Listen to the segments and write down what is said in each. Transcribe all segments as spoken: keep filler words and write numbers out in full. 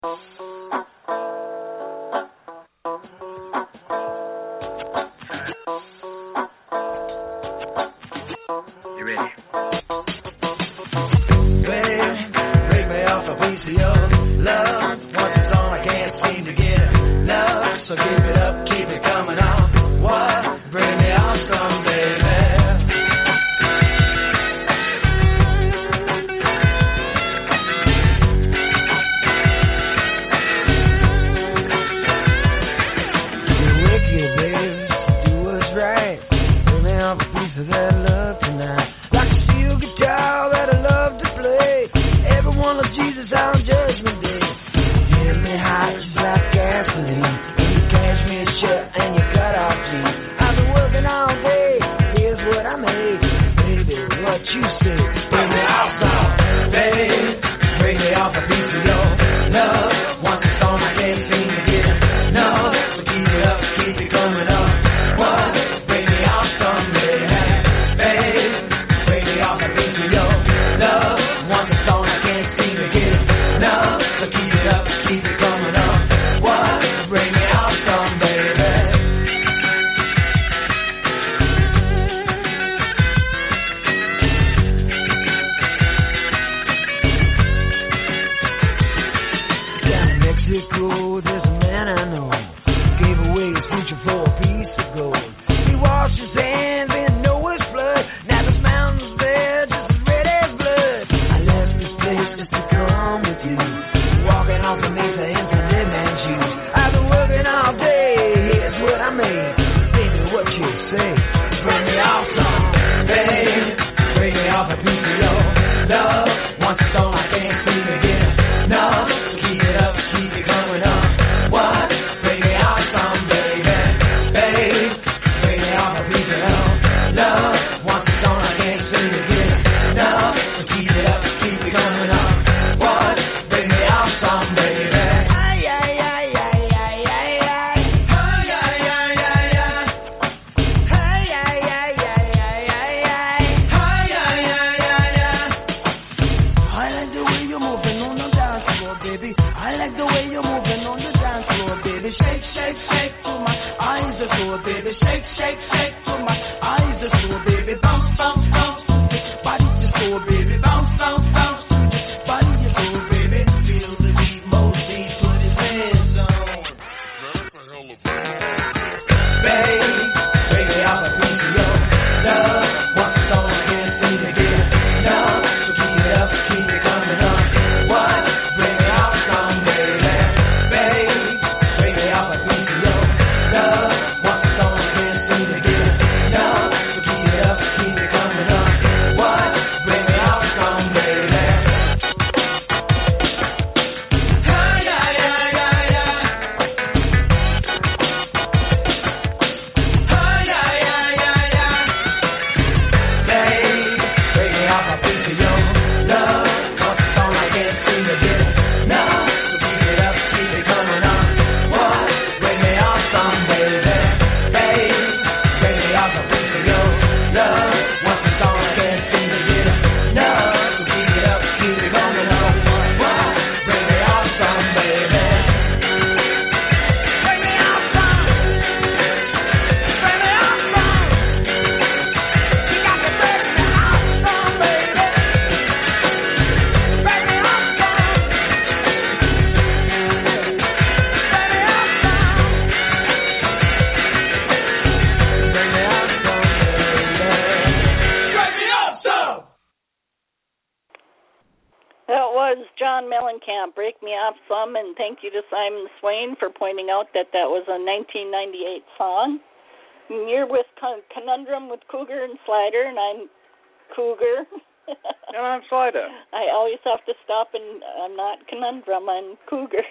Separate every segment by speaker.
Speaker 1: You ready?
Speaker 2: Break Me Off Some, and thank you to Simon Swain for pointing out that that was a nineteen ninety-eight song. And you're with Con- Conundrum with Cougar and Slider, and I'm Cougar.
Speaker 3: And I'm Slider.
Speaker 2: I always have to stop, and I'm not Conundrum, I'm Cougar.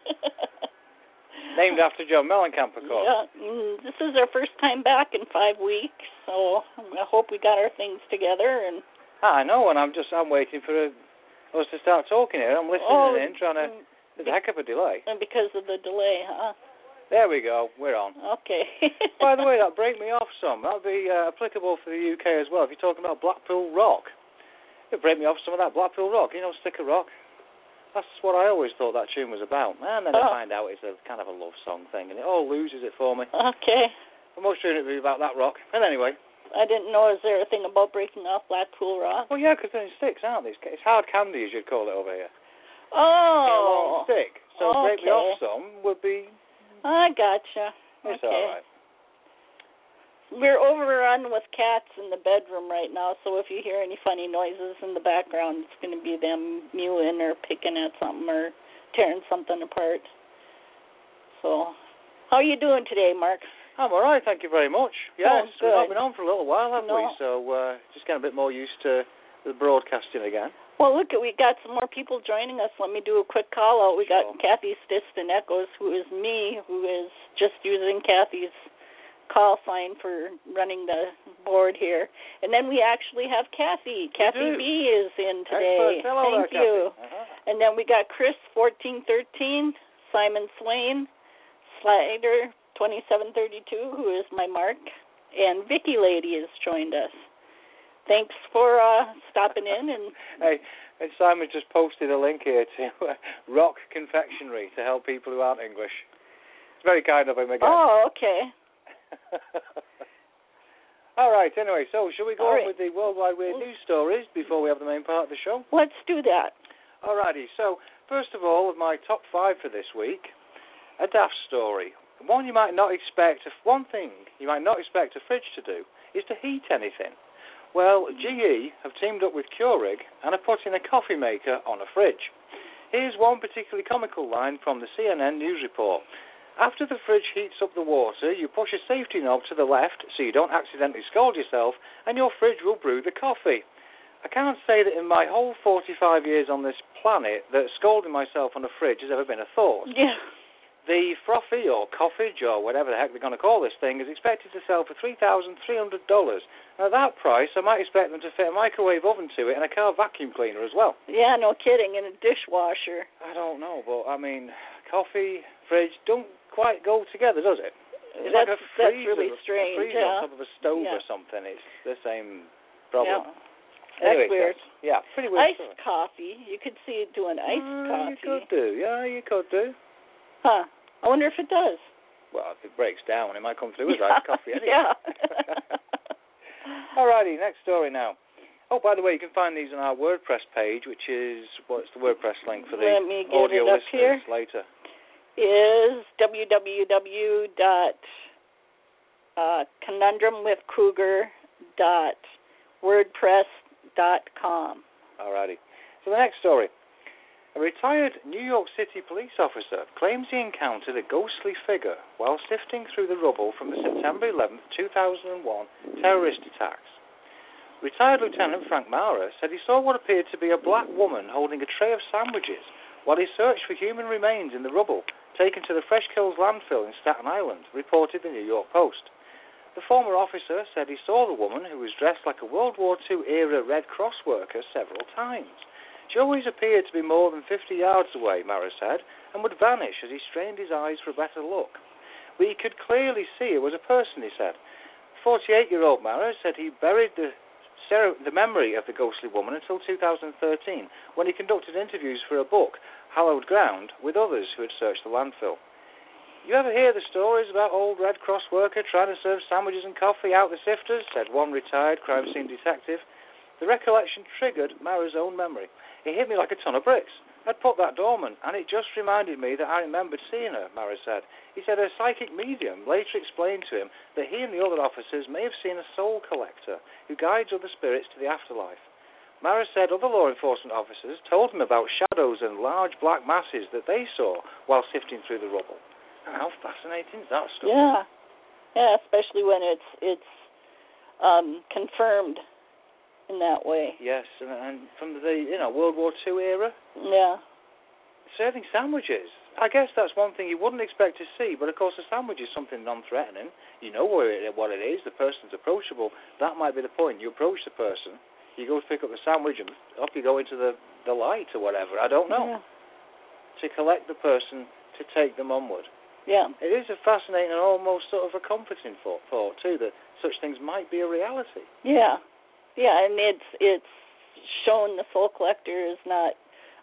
Speaker 3: Named after Joe Mellencamp, of course.
Speaker 2: Yeah, this is our first time back in five weeks, so I hope we got our things together. And
Speaker 3: I know, and I'm just I'm waiting for a us to start talking here. I'm listening
Speaker 2: oh,
Speaker 3: in, trying to... There's a heck of a delay.
Speaker 2: And because of the delay, huh?
Speaker 3: There we go. We're on.
Speaker 2: Okay.
Speaker 3: By the way, that Break Me Off some, that'll be uh, applicable for the U K as well. If you're talking about Blackpool rock, you break me off some of that Blackpool rock. You know, sticker rock. That's what I always thought that tune was about. And then
Speaker 2: oh.
Speaker 3: I find out it's a kind of a love song thing, and it all loses it for me.
Speaker 2: Okay.
Speaker 3: I'm not sure it'd be about that rock. And anyway.
Speaker 2: I didn't know, is there a thing about breaking off Blackpool Rock?
Speaker 3: Well, yeah, because then it sticks, aren't they? It's hard candy, as you'd call it over here.
Speaker 2: Oh.
Speaker 3: It's a long stick. So
Speaker 2: okay.
Speaker 3: break me off some would be...
Speaker 2: I gotcha.
Speaker 3: It's
Speaker 2: okay.
Speaker 3: all right.
Speaker 2: We're overrun with cats in the bedroom right now, so if you hear any funny noises in the background, it's going to be them mewing or picking at something or tearing something apart. So, how are you doing today, Mark?
Speaker 3: I'm all right, thank you very much. Yes,
Speaker 2: oh,
Speaker 3: we've not been on for a little while, have
Speaker 2: no.
Speaker 3: we? So, uh, just getting a bit more used to the broadcasting again.
Speaker 2: Well, look, we got some more people joining us. Let me do a quick call out. We
Speaker 3: sure.
Speaker 2: got Kathy Stiston Echoes, who is me, who is just using Kathy's call sign for running the board here. And then we actually have Kathy. Kathy B is in today.
Speaker 3: Hello
Speaker 2: Thank
Speaker 3: there,
Speaker 2: you.
Speaker 3: Uh-huh.
Speaker 2: And then we got Chris fourteen thirteen, Simon Swain, Slider twenty-seven thirty-two, who is my Mark, and Vicky Lady has joined us. Thanks for uh, stopping in. And
Speaker 3: hey, and Simon just posted a link here to uh, Rock Confectionery to help people who aren't English. It's very kind of him again.
Speaker 2: Oh, okay.
Speaker 3: All right, anyway, so shall we go
Speaker 2: All
Speaker 3: on
Speaker 2: right.
Speaker 3: with the Worldwide Weird News stories before we have the main part of the show?
Speaker 2: Let's do that.
Speaker 3: All righty, so first of all, my top five for this week, a daft story. One you might not expect, one thing you might not expect a fridge to do is to heat anything. Well, G E have teamed up with Keurig and are putting a coffee maker on a fridge. Here's one particularly comical line from the C N N News report. After the fridge heats up the water, you push a safety knob to the left so you don't accidentally scald yourself, and your fridge will brew the coffee. I can't say that in my whole forty-five years on this planet that scalding myself on a fridge has ever been a thought.
Speaker 2: Yeah.
Speaker 3: The frothy or coffage or whatever the heck they're going to call this thing is expected to sell for three thousand three hundred dollars. Now, at that price, I might expect them to fit a microwave oven to it and a car vacuum cleaner as well.
Speaker 2: Yeah, no kidding, and a dishwasher.
Speaker 3: I don't know, but, I mean, coffee, fridge don't quite go together, does it? It's
Speaker 2: that's,
Speaker 3: like a
Speaker 2: that's
Speaker 3: freezer,
Speaker 2: really strange.
Speaker 3: a freezer
Speaker 2: yeah.
Speaker 3: on top of a stove
Speaker 2: yeah.
Speaker 3: or something. It's the same problem.
Speaker 2: Yeah.
Speaker 3: Anyway,
Speaker 2: that's weird.
Speaker 3: So, yeah, pretty weird.
Speaker 2: Iced story. Coffee. You could see it doing iced
Speaker 3: uh,
Speaker 2: coffee.
Speaker 3: You could do. Yeah, you could do.
Speaker 2: Huh. I wonder if it does.
Speaker 3: Well, if it breaks down, it might come through as iced coffee anyway.
Speaker 2: Yeah.
Speaker 3: Alrighty, next story now. Oh, by the way, you can find these on our WordPress page, which is, what's the WordPress link for the
Speaker 2: Let me get
Speaker 3: audio
Speaker 2: it up
Speaker 3: listeners
Speaker 2: here.
Speaker 3: later?
Speaker 2: Is www dot conundrum with cougar dot wordpress dot com.
Speaker 3: Alrighty. So the next story. A retired New York City police officer claims he encountered a ghostly figure while sifting through the rubble from the September eleventh, two thousand one terrorist attacks. Retired Lieutenant Frank Mara said he saw what appeared to be a black woman holding a tray of sandwiches while he searched for human remains in the rubble taken to the Fresh Kills landfill in Staten Island, reported the New York Post. The former officer said he saw the woman, who was dressed like a World War Two era Red Cross worker, several times. She always appeared to be more than fifty yards away, Mara said, and would vanish as he strained his eyes for a better look. But he could clearly see it was a person, he said. forty-eight-year-old Mara said he buried the, the memory of the ghostly woman until two thousand thirteen, when he conducted interviews for a book, Hallowed Ground, with others who had searched the landfill. You ever hear the stories about old Red Cross worker trying to serve sandwiches and coffee out the sifters, said one retired crime scene detective. The recollection triggered Mara's own memory. It hit me like a ton of bricks. I'd put that dormant, and it just reminded me that I remembered seeing her, Mara said. He said a psychic medium later explained to him that he and the other officers may have seen a soul collector who guides other spirits to the afterlife. Mara said other law enforcement officers told him about shadows and large black masses that they saw while sifting through the rubble. How fascinating is that story?
Speaker 2: Yeah, yeah, especially when it's it's um, confirmed in that way.
Speaker 3: Yes, and, and from the you know World War Two era.
Speaker 2: Yeah.
Speaker 3: Serving sandwiches. I guess that's one thing you wouldn't expect to see, but of course a sandwich is something non-threatening. You know where it, what it is. The person's approachable. That might be the point. You approach the person. You go to pick up the sandwich, and up you go into the the light or whatever. I don't know.
Speaker 2: Yeah.
Speaker 3: To collect the person, to take them onward.
Speaker 2: Yeah.
Speaker 3: It is a fascinating and almost sort of a comforting thought, thought too, that such things might be a reality.
Speaker 2: Yeah. Yeah, and it's it's shown the soul collector is not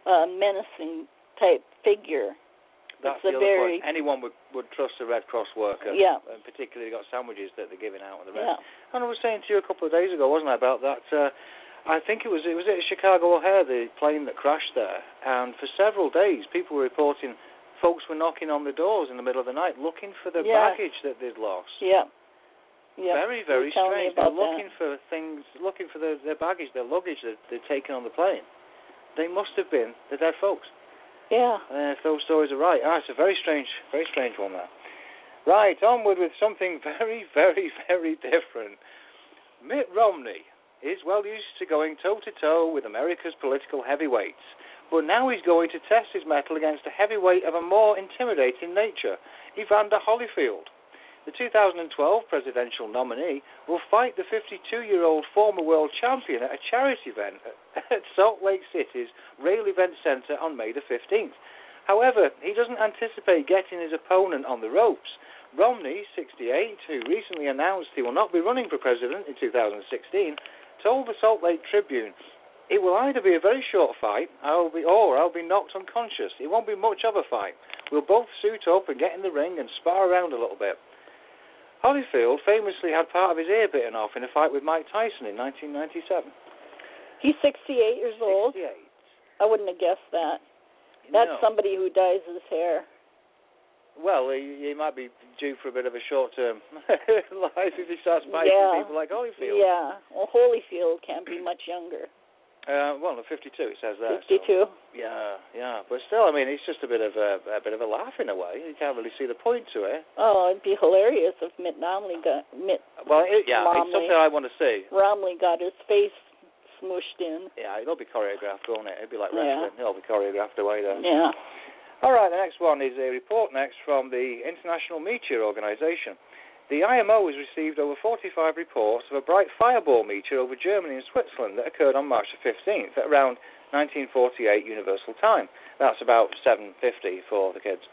Speaker 2: uh, menacing type figure.
Speaker 3: That's
Speaker 2: it's
Speaker 3: the
Speaker 2: a
Speaker 3: other
Speaker 2: very,
Speaker 3: point. Anyone would, would trust a Red Cross worker.
Speaker 2: Yeah.
Speaker 3: And particularly got sandwiches that they're giving out on the rest.
Speaker 2: Yeah.
Speaker 3: And I was saying to you a couple of days ago, wasn't I, about that, uh, I think it was, it was at Chicago O'Hare, the plane that crashed there, and for several days people were reporting folks were knocking on the doors in the middle of the night looking for the
Speaker 2: Yes.
Speaker 3: baggage that they'd lost.
Speaker 2: Yeah. Yeah.
Speaker 3: Very, very
Speaker 2: Tell me
Speaker 3: strange. They're
Speaker 2: about
Speaker 3: looking
Speaker 2: that.
Speaker 3: for things, looking for their, their baggage, their luggage that they'd taken on the plane. They must have been the dead folks.
Speaker 2: Yeah.
Speaker 3: Uh, if those stories are right. Ah, it's a very strange, very strange one there. Right, onward with something very, very, very different. Mitt Romney is well used to going toe-to-toe with America's political heavyweights, but now he's going to test his mettle against a heavyweight of a more intimidating nature, Evander Holyfield. The two thousand twelve presidential nominee will fight the fifty-two-year-old former world champion at a charity event at Salt Lake City's Rail Event Center on May the fifteenth. However, he doesn't anticipate getting his opponent on the ropes. Romney, sixty-eight, who recently announced he will not be running for president in two thousand sixteen, told the Salt Lake Tribune, "It will either be a very short fight, I'll be, or I'll be knocked unconscious. It won't be much of a fight. We'll both suit up and get in the ring and spar around a little bit." Holyfield famously had part of his ear bitten off in a fight with Mike Tyson in nineteen ninety-seven.
Speaker 2: He's sixty-eight years old.
Speaker 3: sixty-eight.
Speaker 2: I wouldn't have guessed that. That's
Speaker 3: No.
Speaker 2: somebody who dyes his hair.
Speaker 3: Well, he, he might be due for a bit of a short-term life if he starts fighting
Speaker 2: Yeah.
Speaker 3: people like Holyfield.
Speaker 2: Yeah. Well, Holyfield can't be much younger.
Speaker 3: Uh, well, fifty-two it says there.
Speaker 2: fifty-two.
Speaker 3: So, yeah, yeah, but still, I mean, it's just a bit of a, a bit of a laugh in a way. You can't really see the point to it.
Speaker 2: Oh, it'd be hilarious if Mitt Romney got Mitt.
Speaker 3: Well, it, yeah,
Speaker 2: Romney,
Speaker 3: it's something I want to see.
Speaker 2: Romney got his face smooshed in.
Speaker 3: Yeah, it'll be choreographed, won't it? It'll be like
Speaker 2: Yeah.
Speaker 3: wrestling. It'll be choreographed away there.
Speaker 2: Yeah.
Speaker 3: All right, the next one is a report next from the International Meteor Organization. The I M O has received over forty-five reports of a bright fireball meteor over Germany and Switzerland that occurred on March the fifteenth at around nineteen forty-eight Universal Time. That's about seven fifty for the kids.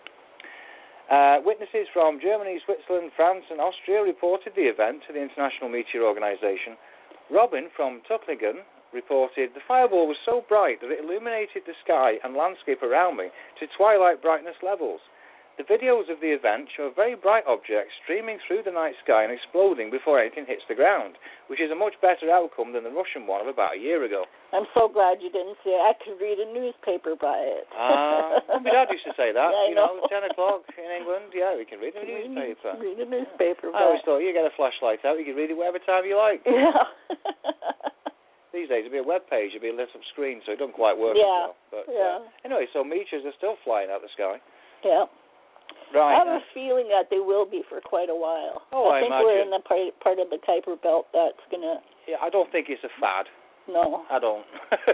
Speaker 3: Uh, witnesses from Germany, Switzerland, France and Austria reported the event to the International Meteor Organization. Robin from Tuttlingen reported, "The fireball was so bright that it illuminated the sky and landscape around me to twilight brightness levels. The videos of the event show a very bright object streaming through the night sky and exploding before anything hits the ground, which is a much better outcome than the Russian one of about a year ago."
Speaker 2: I'm so glad you didn't say I could read a newspaper by it.
Speaker 3: Ah, uh, my dad used to say that.
Speaker 2: Yeah, I
Speaker 3: you know,
Speaker 2: know.
Speaker 3: ten o'clock in England, yeah, we can read a
Speaker 2: Read-
Speaker 3: newspaper.
Speaker 2: Read a newspaper by
Speaker 3: I always thought, you get a flashlight out, you can read it whatever time you like.
Speaker 2: Yeah.
Speaker 3: These days, it'd be a web page, it'd be a lit up screen, so it doesn't quite work
Speaker 2: Yeah,
Speaker 3: as well. But,
Speaker 2: yeah.
Speaker 3: Uh, anyway, so meteors are still flying out the sky.
Speaker 2: Yeah.
Speaker 3: Right.
Speaker 2: I have a feeling that they will be for quite a while.
Speaker 3: Oh, I
Speaker 2: I think
Speaker 3: imagine.
Speaker 2: we're in the part, part of the Kuiper Belt that's going to...
Speaker 3: Yeah, I don't think it's a fad.
Speaker 2: No.
Speaker 3: I don't.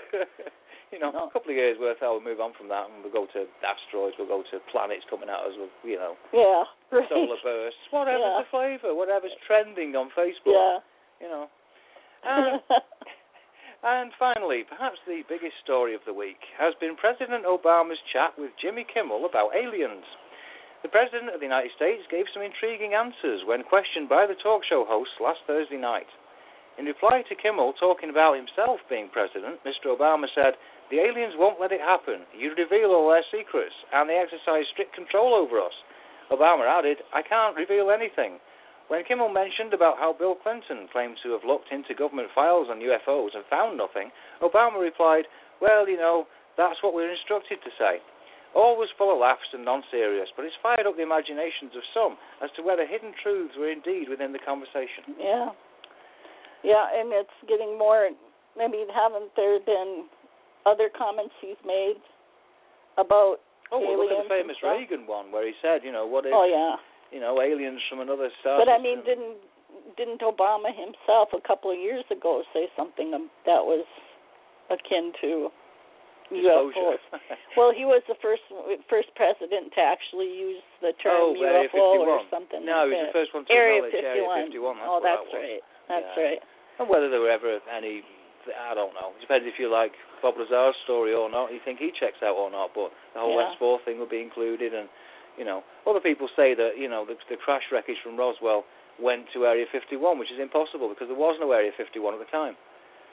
Speaker 3: you know,
Speaker 2: No.
Speaker 3: a couple of years worth, I'll move on from that, and we'll go to asteroids, we'll go to planets coming at us with, you know,
Speaker 2: Yeah, right.
Speaker 3: solar bursts, whatever's
Speaker 2: Yeah.
Speaker 3: the flavour, whatever's trending on Facebook,
Speaker 2: Yeah.
Speaker 3: you know. And, and finally, perhaps the biggest story of the week has been President Obama's chat with Jimmy Kimmel about aliens. The President of the United States gave some intriguing answers when questioned by the talk show hosts last Thursday night. In reply to Kimmel talking about himself being president, Mister Obama said, "The aliens won't let it happen. You reveal all their secrets, and they exercise strict control over us." Obama added, "I can't reveal anything." When Kimmel mentioned about how Bill Clinton claimed to have looked into government files on U F Os and found nothing, Obama replied, "Well, you know, that's what we're instructed to say." All was full of laughs and non-serious, but it's fired up the imaginations of some as to whether hidden truths were indeed within the conversation.
Speaker 2: Yeah. Yeah, and it's getting more... I mean, haven't there been other comments he's made about
Speaker 3: Oh, well, look at
Speaker 2: aliens
Speaker 3: the famous
Speaker 2: and stuff?
Speaker 3: Reagan one where he said, you know, what if,
Speaker 2: Oh, yeah.
Speaker 3: you know, aliens from another star
Speaker 2: But, I
Speaker 3: system-
Speaker 2: mean, didn't didn't Obama himself a couple of years ago say something that was akin to U F Os? Well, he was the first first president to actually use the term
Speaker 3: Oh, Area
Speaker 2: U F O or
Speaker 3: fifty-one.
Speaker 2: something
Speaker 3: No,
Speaker 2: like
Speaker 3: he was
Speaker 2: that.
Speaker 3: the first one to
Speaker 2: Area
Speaker 3: acknowledge
Speaker 2: fifty-one.
Speaker 3: Area fifty-one. That's
Speaker 2: Oh,
Speaker 3: what
Speaker 2: that's
Speaker 3: that was.
Speaker 2: right. That's
Speaker 3: Yeah.
Speaker 2: right.
Speaker 3: And whether there were ever any, I don't know. It depends if you like Bob Lazar's story or not. You think he checks out or not. But the whole
Speaker 2: Yeah.
Speaker 3: S four thing would be included. And, you know, other people say that, you know, the, the crash wreckage from Roswell went to Area fifty-one, which is impossible because there was no Area fifty-one at the time.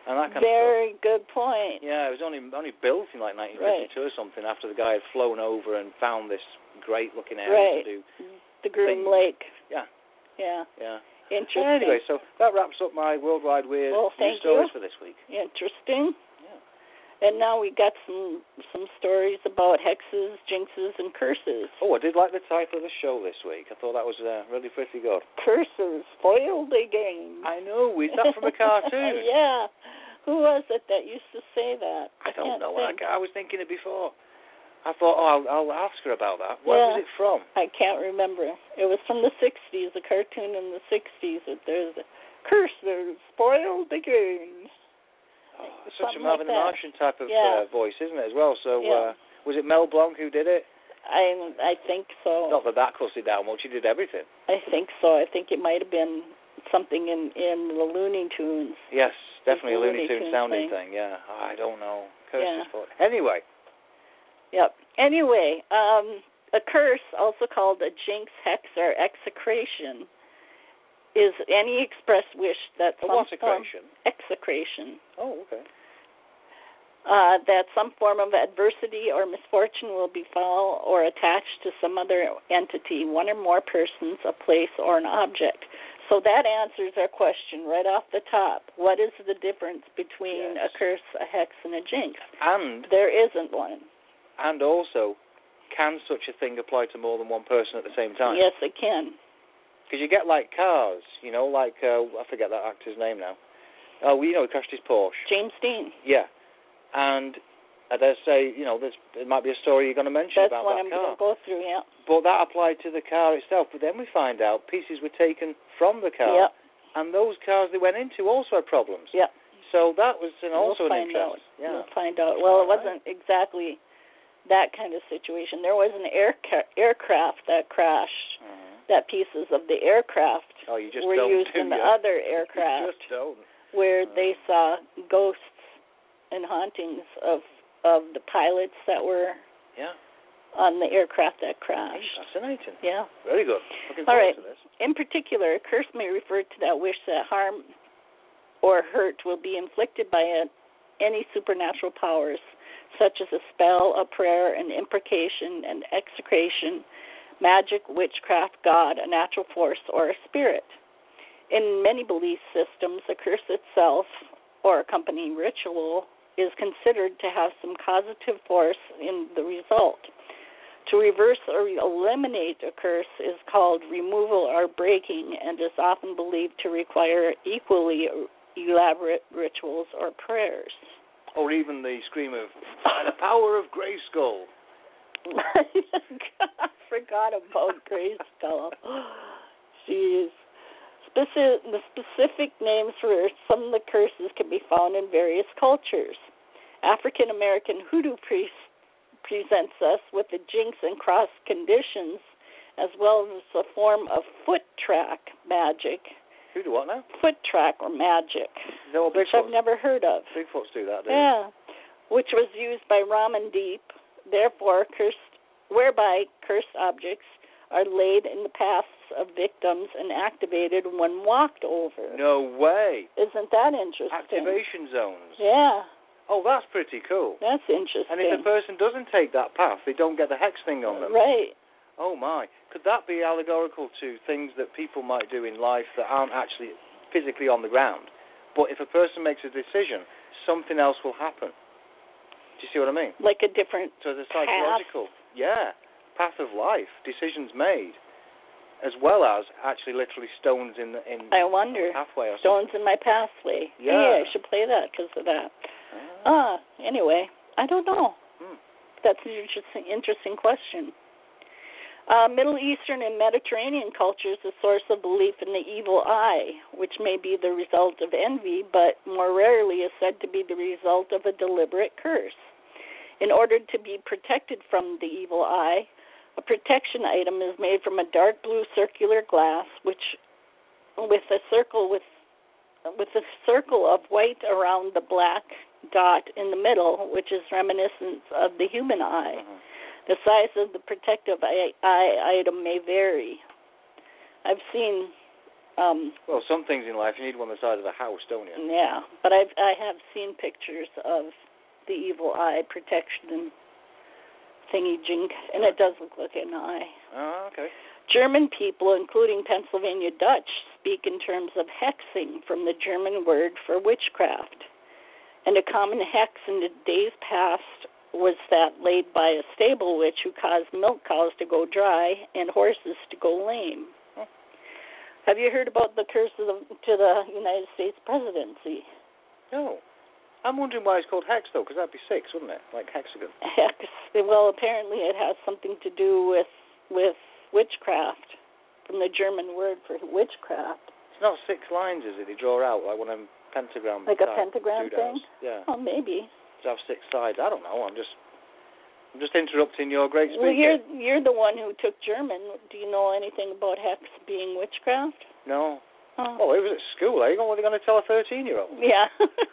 Speaker 3: and that kind of stuff.
Speaker 2: Very good point.
Speaker 3: Yeah, it was only only built in like nineteen fifty-two right. or something after the guy had flown over and found this great-looking area
Speaker 2: right.
Speaker 3: to do
Speaker 2: the Groom
Speaker 3: things.
Speaker 2: Lake.
Speaker 3: Yeah.
Speaker 2: Yeah.
Speaker 3: Yeah.
Speaker 2: Interesting.
Speaker 3: Anyway, so that wraps up my worldwide weird
Speaker 2: well,
Speaker 3: news stories
Speaker 2: you.
Speaker 3: for this week.
Speaker 2: Interesting.
Speaker 3: Yeah.
Speaker 2: And now we got some some stories about hexes, jinxes, and curses.
Speaker 3: Oh, I did like the title of the show this week. I thought that was uh, really pretty good.
Speaker 2: Curses, foil the game.
Speaker 3: I know. Is that from a cartoon?
Speaker 2: Yeah. Who was it that used to say that?
Speaker 3: I, I don't know.
Speaker 2: Think.
Speaker 3: I, I was thinking it before. I thought, oh, I'll, I'll ask her about that. Where
Speaker 2: yeah.
Speaker 3: was it from?
Speaker 2: I can't remember. It was from the sixties, a cartoon in the sixties. That there's a curses, spoil the game.
Speaker 3: Oh, such a
Speaker 2: like
Speaker 3: Marvin the Martian type of
Speaker 2: yeah.
Speaker 3: uh, voice, isn't it, as well? So,
Speaker 2: yeah.
Speaker 3: uh, was it Mel Blanc who did it?
Speaker 2: I I think so.
Speaker 3: Not that that cussed it down much. He did everything.
Speaker 2: I think so. I think it might have been something in, in the Looney Tunes.
Speaker 3: Yes, definitely a Looney,
Speaker 2: Looney
Speaker 3: Tunes
Speaker 2: Tunes
Speaker 3: sounding
Speaker 2: thing.
Speaker 3: thing. Yeah, I don't know. Curses
Speaker 2: yeah.
Speaker 3: for it. Anyway.
Speaker 2: Yep. Anyway, um, a curse, also called a jinx, hex, or execration, is any expressed wish that
Speaker 3: a
Speaker 2: some
Speaker 3: what's execration?
Speaker 2: Form, execration.
Speaker 3: Oh, okay.
Speaker 2: Uh, that some form of adversity or misfortune will befall or attach to some other entity, one or more persons, a place, or an object. So that answers our question right off the top. What is the difference between
Speaker 3: yes.
Speaker 2: a curse, a hex, and a jinx?
Speaker 3: And
Speaker 2: there isn't one.
Speaker 3: And also, can such a thing apply to more than one person at the same time?
Speaker 2: Yes, it can.
Speaker 3: Because you get like cars, you know, like uh, I forget that actor's name now. Oh, you know, he crashed his Porsche.
Speaker 2: James Dean.
Speaker 3: Yeah. And I dare say, you know, there's, there might be a story you're going to mention
Speaker 2: That's
Speaker 3: about
Speaker 2: what
Speaker 3: that
Speaker 2: I'm
Speaker 3: car.
Speaker 2: going to go through, yeah.
Speaker 3: But that applied to the car itself. But then we find out pieces were taken from the car.
Speaker 2: Yep.
Speaker 3: And those cars they went into also had problems.
Speaker 2: Yeah.
Speaker 3: So that was an, also
Speaker 2: we'll
Speaker 3: an interest.
Speaker 2: Out.
Speaker 3: Yeah.
Speaker 2: We'll find out. Well, it wasn't exactly that kind of situation. There was an air ca- aircraft that crashed.
Speaker 3: Uh-huh.
Speaker 2: That pieces of the aircraft
Speaker 3: oh, you just
Speaker 2: were
Speaker 3: don't,
Speaker 2: used in the
Speaker 3: you?
Speaker 2: other aircraft
Speaker 3: you just don't.
Speaker 2: where
Speaker 3: uh-huh.
Speaker 2: they saw ghosts and hauntings of of the pilots that were
Speaker 3: yeah.
Speaker 2: on the aircraft that crashed.
Speaker 3: Fascinating.
Speaker 2: Yeah.
Speaker 3: Very good. Looking
Speaker 2: All
Speaker 3: forward
Speaker 2: right.
Speaker 3: to this.
Speaker 2: In particular, a curse may refer to that wish that harm or hurt will be inflicted by a, any supernatural powers, such as a spell, a prayer, an imprecation, an execration, magic, witchcraft, God, a natural force, or a spirit. In many belief systems, a curse itself or accompanying ritual is considered to have some causative force in the result. To reverse or eliminate a curse is called removal or breaking and is often believed to require equally elaborate rituals or prayers.
Speaker 3: Or even the scream of, by the power of Grayskull.
Speaker 2: I forgot about Grayskull. Jeez. Specific, the specific names for some of the curses can be found in various cultures. African American hoodoo priest presents us with the jinx and cross conditions, as well as a form of foot track magic.
Speaker 3: Hoodoo what now?
Speaker 2: Foot track or magic,
Speaker 3: no,
Speaker 2: which I've never heard of.
Speaker 3: Bigfoots do that, do
Speaker 2: Yeah, which was used by Ramandeep, therefore cursed, whereby cursed objects are laid in the paths of victims and activated when walked over.
Speaker 3: No way.
Speaker 2: Isn't that interesting?
Speaker 3: Activation zones.
Speaker 2: Yeah.
Speaker 3: Oh, that's pretty cool.
Speaker 2: That's interesting.
Speaker 3: And if a person doesn't take that path, they don't get the hex thing on them.
Speaker 2: Right.
Speaker 3: Oh, my. Could that be allegorical to things that people might do in life that aren't actually physically on the ground? But if a person makes a decision, something else will happen. Do you see what I mean?
Speaker 2: Like a different
Speaker 3: So it's a psychological,
Speaker 2: path.
Speaker 3: yeah, path of life, decisions made, as well as actually literally stones in the in
Speaker 2: I wonder.
Speaker 3: the pathway or
Speaker 2: Stones
Speaker 3: something.
Speaker 2: in my pathway.
Speaker 3: Yeah.
Speaker 2: Hey, I should play that because of that.
Speaker 3: Ah.
Speaker 2: Ah, anyway, I don't know.
Speaker 3: Hmm.
Speaker 2: That's an interesting, interesting question. Uh, Middle Eastern and Mediterranean cultures, a source of belief in the evil eye, which may be the result of envy, but more rarely is said to be the result of a deliberate curse. In order to be protected from the evil eye, a protection item is made from a dark blue circular glass, which, with a circle with, with a circle of white around the black dot in the middle, which is reminiscent of the human eye.
Speaker 3: Uh-huh.
Speaker 2: The size of the protective eye, eye item may vary. I've seen Um,
Speaker 3: well, some things in life you need one the size of a house, don't you?
Speaker 2: Yeah, but I've I have seen pictures of the evil eye protection thingy jink, and it does look like an eye.
Speaker 3: Oh, okay.
Speaker 2: German people, including Pennsylvania Dutch, speak in terms of hexing, from the German word for witchcraft. And a common hex in the days past was that laid by a stable witch who caused milk cows to go dry and horses to go lame.
Speaker 3: Huh.
Speaker 2: Have you heard about the curse of the, to the United States presidency?
Speaker 3: No. I'm wondering why it's called hex, though, because that'd be six, wouldn't it? Like hexagon.
Speaker 2: Hex. Well, apparently it has something to do with with witchcraft, from the German word for witchcraft.
Speaker 3: It's not six lines, is it? They draw out like one of them pentagram.
Speaker 2: Like a pentagram
Speaker 3: doodads.
Speaker 2: thing?
Speaker 3: Yeah.
Speaker 2: Oh, maybe.
Speaker 3: To have six sides. I don't know. I'm just, I'm just interrupting your great speaker.
Speaker 2: Well, you're you're the one who took German. Do you know anything about hex being witchcraft?
Speaker 3: No.
Speaker 2: Oh,
Speaker 3: Oh, it was at school. Eh? What are they going to tell a thirteen-year-old?
Speaker 2: yeah.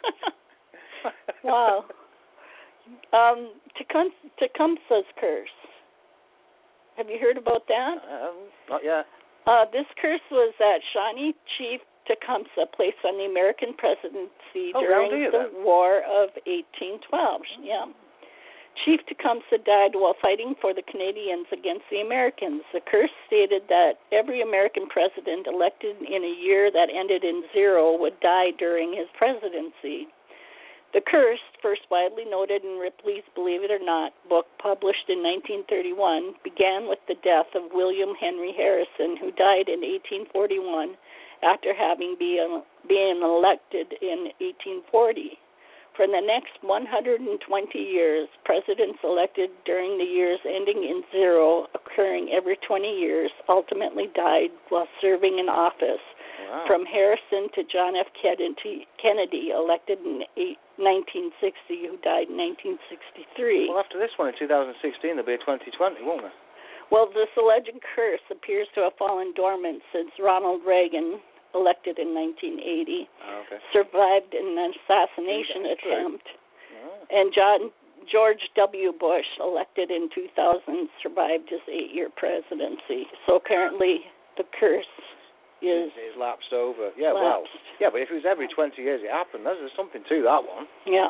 Speaker 2: Wow. Um, Tecum- Tecumseh's curse. Have you heard about that?
Speaker 3: Um, not yet.
Speaker 2: Uh, this curse was that Shawnee Chief Tecumseh placed on the American presidency
Speaker 3: Oh,
Speaker 2: during
Speaker 3: round here,
Speaker 2: the
Speaker 3: then.
Speaker 2: War of eighteen twelve. Yeah. Chief Tecumseh died while fighting for the Canadians against the Americans. The curse stated that every American president elected in a year that ended in zero would die during his presidency. The curse, first widely noted in Ripley's Believe It or Not book published in nineteen thirty-one, began with the death of William Henry Harrison, who died in eighteen forty-one after having been, been elected in eighteen forty. For the next one hundred twenty years, presidents elected during the years ending in zero, occurring every twenty years, ultimately died while serving in office.
Speaker 3: Wow.
Speaker 2: From Harrison to John F. Kennedy, Kennedy elected in nineteen sixty, who died in nineteen sixty-three.
Speaker 3: Well, after this one in two thousand sixteen, there'll be a twenty twenty, won't there?
Speaker 2: Well, this alleged curse appears to have fallen dormant since Ronald Reagan, elected in nineteen eighty,
Speaker 3: Oh, okay.
Speaker 2: survived an assassination
Speaker 3: That's
Speaker 2: attempt,
Speaker 3: Oh.
Speaker 2: and John George W. Bush, elected in two thousand, survived his eight-year presidency. So apparently the curse is
Speaker 3: It's lapsed over. Yeah,
Speaker 2: lapsed.
Speaker 3: well. Yeah, but if it was every twenty years it happened, there's something to that one.
Speaker 2: Yeah.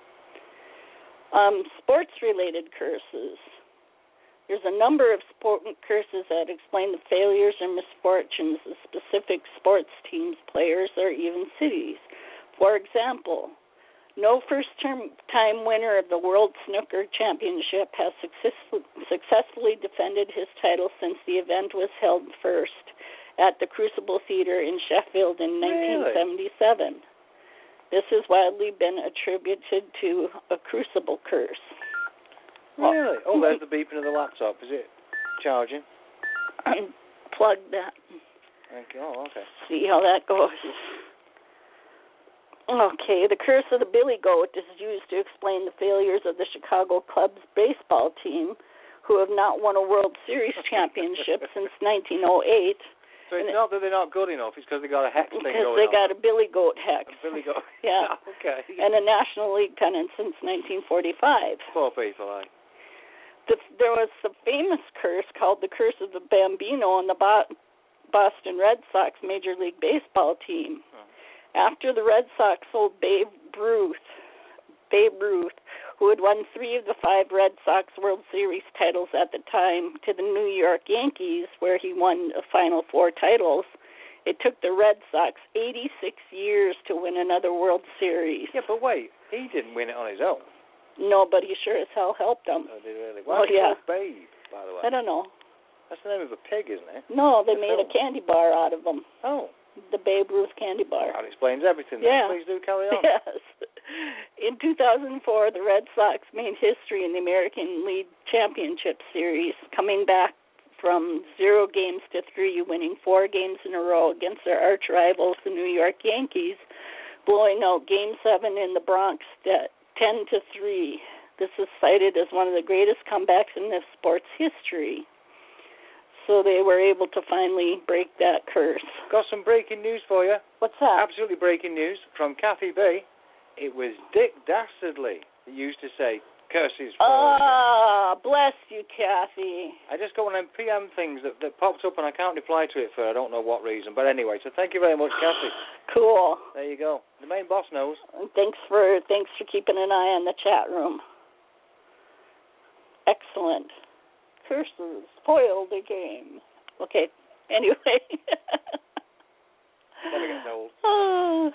Speaker 2: Um, sports-related curses. There's a number of sport curses that explain the failures or misfortunes of specific sports teams, players, or even cities. For example, no first-time winner of the World Snooker Championship has successful, successfully defended his title since the event was held first at the Crucible Theater in Sheffield in nineteen seventy-seven. This has widely been attributed to a crucible curse.
Speaker 3: Really? Oh, there's the beeping of the laptop. Is it charging?
Speaker 2: Unplug that.
Speaker 3: Thank you. Oh, okay.
Speaker 2: See how that goes. Okay, the curse of the Billy Goat is used to explain the failures of the Chicago Cubs baseball team, who have not won a World Series championship since nineteen oh eight.
Speaker 3: So it's not that they're not good enough, it's because they got a hex thing going on.
Speaker 2: Because they got a Billy Goat hex.
Speaker 3: A Billy Goat.
Speaker 2: Yeah.
Speaker 3: Okay.
Speaker 2: And a National League pennant since nineteen forty-five.
Speaker 3: Poor people, eh?
Speaker 2: The, there was a famous curse called the Curse of the Bambino on the Bo- Boston Red Sox Major League Baseball team.
Speaker 3: Oh.
Speaker 2: After the Red Sox sold Babe Ruth, Babe Ruth, who had won three of the five Red Sox World Series titles at the time, to the New York Yankees, where he won the final four titles, it took the Red Sox eighty-six years to win another World Series.
Speaker 3: Yeah, but wait, he didn't win it on his own.
Speaker 2: No, but he sure as hell helped them.
Speaker 3: Oh, did he really?
Speaker 2: Oh,
Speaker 3: Why is it
Speaker 2: yeah.
Speaker 3: called Babe, by the way?
Speaker 2: I don't know.
Speaker 3: That's the name of a pig, isn't it?
Speaker 2: No, they
Speaker 3: The
Speaker 2: made a
Speaker 3: film.
Speaker 2: candy bar out of them.
Speaker 3: Oh.
Speaker 2: The Babe Ruth candy bar.
Speaker 3: That explains everything then.
Speaker 2: Yeah.
Speaker 3: Please do carry on.
Speaker 2: Yes. In two thousand four, the Red Sox made history in the American League Championship Series, coming back from zero games to three, winning four games in a row against their arch rivals, the New York Yankees, blowing out Game seven in the Bronx at ten to three. This is cited as one of the greatest comebacks in this sport's history. So they were able to finally break that curse.
Speaker 3: Got some breaking news for you.
Speaker 2: What's that?
Speaker 3: Absolutely breaking news from Kathy B. It was Dick Dastardly that used to say, Curses.
Speaker 2: Ah, bless you, Kathy.
Speaker 3: I just got one of them P M things that, that popped up and I can't reply to it for I don't know what reason. But anyway, so thank you very much, Kathy.
Speaker 2: Cool.
Speaker 3: There you go. The main boss knows.
Speaker 2: Thanks for thanks for keeping an eye on the chat room. Excellent. Curses spoil the game. Okay. Anyway.
Speaker 3: Never gets old.
Speaker 2: Oh.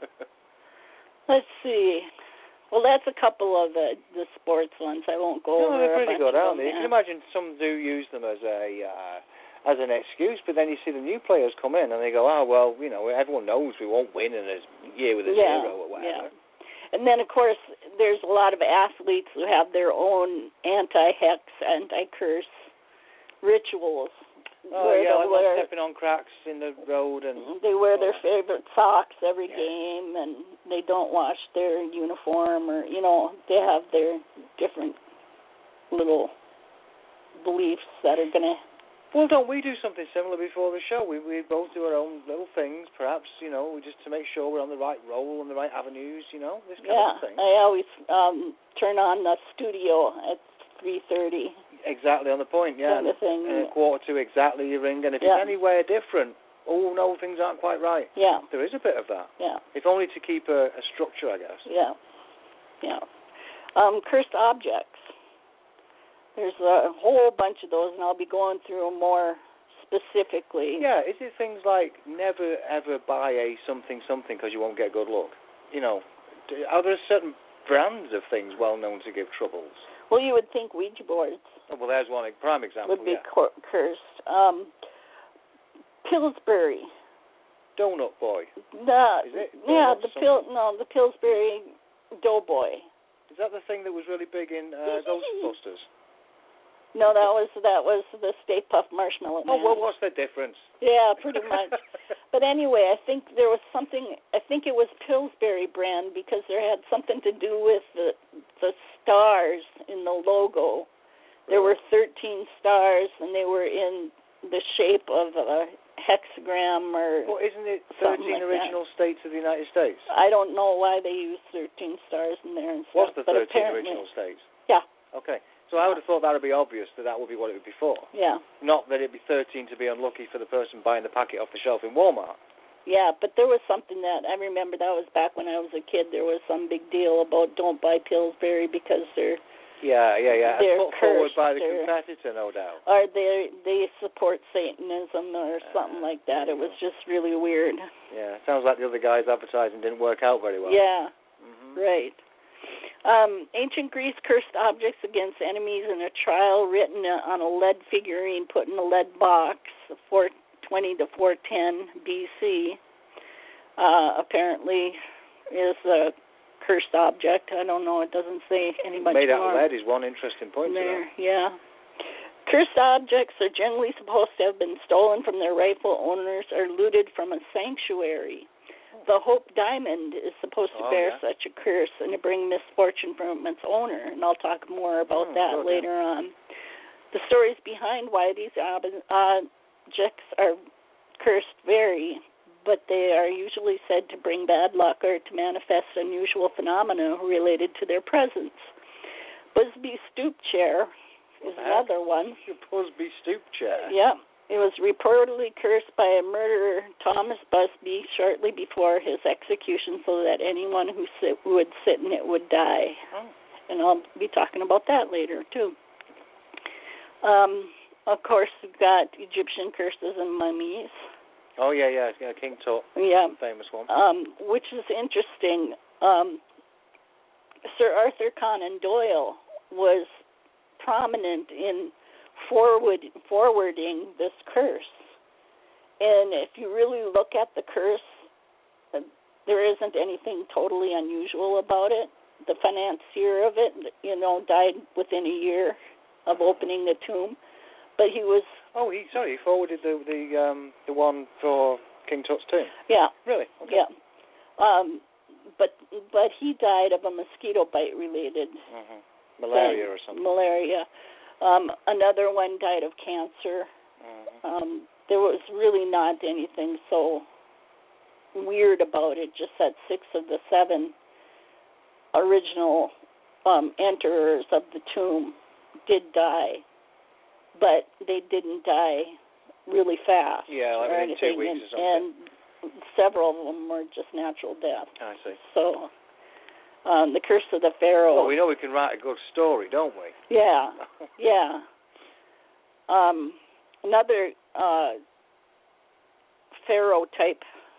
Speaker 2: Let's see. Well, that's a couple of the, the sports ones. I won't go
Speaker 3: no,
Speaker 2: over.
Speaker 3: They're pretty good, aren't they? You
Speaker 2: yeah.
Speaker 3: can imagine some do use them as a uh, as an excuse, but then you see the new players come in and they go, oh, well, you know, everyone knows we won't win in a year with a
Speaker 2: yeah,
Speaker 3: zero or whatever.
Speaker 2: Yeah. And then, of course, there's a lot of athletes who have their own anti-hex, anti-curse rituals.
Speaker 3: Oh, yeah, like
Speaker 2: wear,
Speaker 3: stepping on cracks in the road. And
Speaker 2: they wear their
Speaker 3: that.
Speaker 2: favorite socks every
Speaker 3: yeah.
Speaker 2: game, and they don't wash their uniform, or, you know, they have their different little beliefs that are going to...
Speaker 3: Well, don't we do something similar before the show? We we both do our own little things, perhaps, you know, just to make sure we're on the right roll and the right avenues, you know, this kind
Speaker 2: yeah,
Speaker 3: of thing.
Speaker 2: I always um, turn on the studio at three thirty.
Speaker 3: Exactly, on the point, yeah.
Speaker 2: Kind of thing.
Speaker 3: And a quarter to exactly you ring, and if
Speaker 2: yeah.
Speaker 3: it's anywhere different, oh, no, things aren't quite right.
Speaker 2: Yeah.
Speaker 3: There is a bit of that.
Speaker 2: Yeah.
Speaker 3: If only to keep a, a structure, I guess.
Speaker 2: Yeah. Yeah. Um, cursed objects. There's a whole bunch of those, and I'll be going through them more specifically.
Speaker 3: Yeah, is it things like never, ever buy a something, something because you won't get good luck? You know, are there certain brands of things well known to give troubles?
Speaker 2: Well, you would think Ouija boards.
Speaker 3: Oh, well, there's one prime example.
Speaker 2: Would be
Speaker 3: yeah.
Speaker 2: cor- cursed. Um, Pillsbury.
Speaker 3: Donut Boy.
Speaker 2: The,
Speaker 3: Is it?
Speaker 2: Yeah,
Speaker 3: Donut
Speaker 2: the
Speaker 3: something?
Speaker 2: pill. No, the Pillsbury Doughboy.
Speaker 3: Is that the thing that was really big in uh, Ghostbusters?
Speaker 2: No, that was that was the Stay Puft Marshmallow Man.
Speaker 3: Oh, well, what's the difference?
Speaker 2: Yeah, pretty much. But anyway, I think there was something. I think it was Pillsbury brand because there had something to do with the the stars in the logo. There were thirteen stars, and they were in the shape of a hexagram or.
Speaker 3: Well, isn't it thirteen
Speaker 2: like
Speaker 3: original
Speaker 2: that.
Speaker 3: states of the United States?
Speaker 2: I don't know why they used thirteen stars in there and
Speaker 3: What's
Speaker 2: stuff.
Speaker 3: the
Speaker 2: but
Speaker 3: thirteen
Speaker 2: apparently,
Speaker 3: original states?
Speaker 2: Yeah.
Speaker 3: Okay. So I would have thought that would be obvious that that would be what it would be for.
Speaker 2: Yeah.
Speaker 3: Not that it'd be thirteen to be unlucky for the person buying the packet off the shelf in Walmart.
Speaker 2: Yeah, but there was something that I remember that was back when I was a kid. There was some big deal about don't buy Pillsbury because they're
Speaker 3: yeah, yeah, yeah.
Speaker 2: They're
Speaker 3: put forward
Speaker 2: cursed,
Speaker 3: by the
Speaker 2: they're,
Speaker 3: competitor, no doubt.
Speaker 2: Or they they support Satanism or something
Speaker 3: Uh,
Speaker 2: like that. It was just really weird.
Speaker 3: Yeah, sounds like the other guy's advertising didn't work out very well.
Speaker 2: Yeah,
Speaker 3: mm-hmm.
Speaker 2: right. Um, ancient Greece cursed objects against enemies in a trial written on a lead figurine put in a lead box, four twenty to four ten B C. Uh, apparently is a cursed object. I don't know. It doesn't say any much
Speaker 3: Made out
Speaker 2: more.
Speaker 3: of lead is one interesting point
Speaker 2: There,
Speaker 3: to that.
Speaker 2: yeah. Cursed objects are generally supposed to have been stolen from their rightful owners or looted from a sanctuary. The Hope Diamond is supposed to
Speaker 3: Oh,
Speaker 2: bear
Speaker 3: yeah.
Speaker 2: such a curse and to bring misfortune from its owner, and I'll talk more about
Speaker 3: Oh,
Speaker 2: that
Speaker 3: good,
Speaker 2: later on. The stories behind why these ob- objects are cursed vary, but they are usually said to bring bad luck or to manifest unusual phenomena related to their presence. Busby Stoop Chair is
Speaker 3: What?
Speaker 2: another one.
Speaker 3: Your Busby Stoop Chair.
Speaker 2: Yeah. It was reportedly cursed by a murderer, Thomas Busby, shortly before his execution so that anyone who, sit, who would sit in it would die.
Speaker 3: Oh.
Speaker 2: And I'll be talking about that later, too. Um, of course, we've got Egyptian curses and mummies.
Speaker 3: Oh, yeah, yeah, yeah, King Tut,
Speaker 2: Yeah.
Speaker 3: famous one.
Speaker 2: Um, which is interesting. Um, Sir Arthur Conan Doyle was prominent in forward forwarding this curse. And if you really look at the curse, uh, there isn't anything totally unusual about it. The financier of it, you know, died within a year of opening the tomb, but he was
Speaker 3: Oh, he sorry, he forwarded the the um the one for King Tut's tomb.
Speaker 2: yeah
Speaker 3: Really? Okay.
Speaker 2: yeah. Um, but but he died of a mosquito bite related
Speaker 3: Mm-hmm. Malaria
Speaker 2: thing,
Speaker 3: or something.
Speaker 2: Malaria. Um, another one died of cancer.
Speaker 3: Mm-hmm.
Speaker 2: Um, there was really not anything so weird about it, just that six of the seven original um, enterers of the tomb did die, but they didn't die really fast
Speaker 3: Yeah, like
Speaker 2: or
Speaker 3: within
Speaker 2: anything,
Speaker 3: two weeks
Speaker 2: and,
Speaker 3: or something.
Speaker 2: and several of them were just natural death.
Speaker 3: I see.
Speaker 2: So, um, the Curse of the Pharaoh.
Speaker 3: Well, we know we can write a good story, don't we?
Speaker 2: Yeah, yeah. Um, another uh, pharaoh type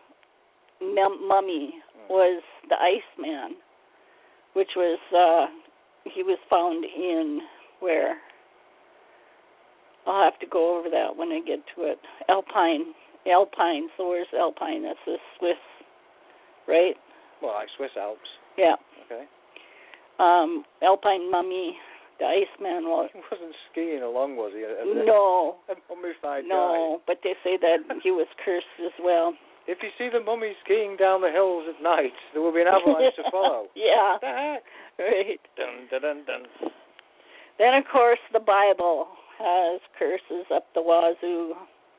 Speaker 2: mum- mummy
Speaker 3: mm.
Speaker 2: was the Iceman, which was uh, he was found in where I'll have to go over that when I get to it. Alpine, Alpine. So where's Alpine? That's the Swiss, right?
Speaker 3: Well, like Swiss Alps.
Speaker 2: Yeah.
Speaker 3: Okay.
Speaker 2: Um, Alpine mummy, the Iceman. Well,
Speaker 3: he wasn't skiing along, was he?
Speaker 2: No.
Speaker 3: A mummified
Speaker 2: no,
Speaker 3: guy.
Speaker 2: but they say that he was cursed as well.
Speaker 3: If you see the mummy skiing down the hills at night, there will be an avalanche to follow.
Speaker 2: Yeah.
Speaker 3: What the heck?
Speaker 2: Right.
Speaker 3: Dun, dun, dun, dun.
Speaker 2: Then, of course, the Bible has curses up the wazoo.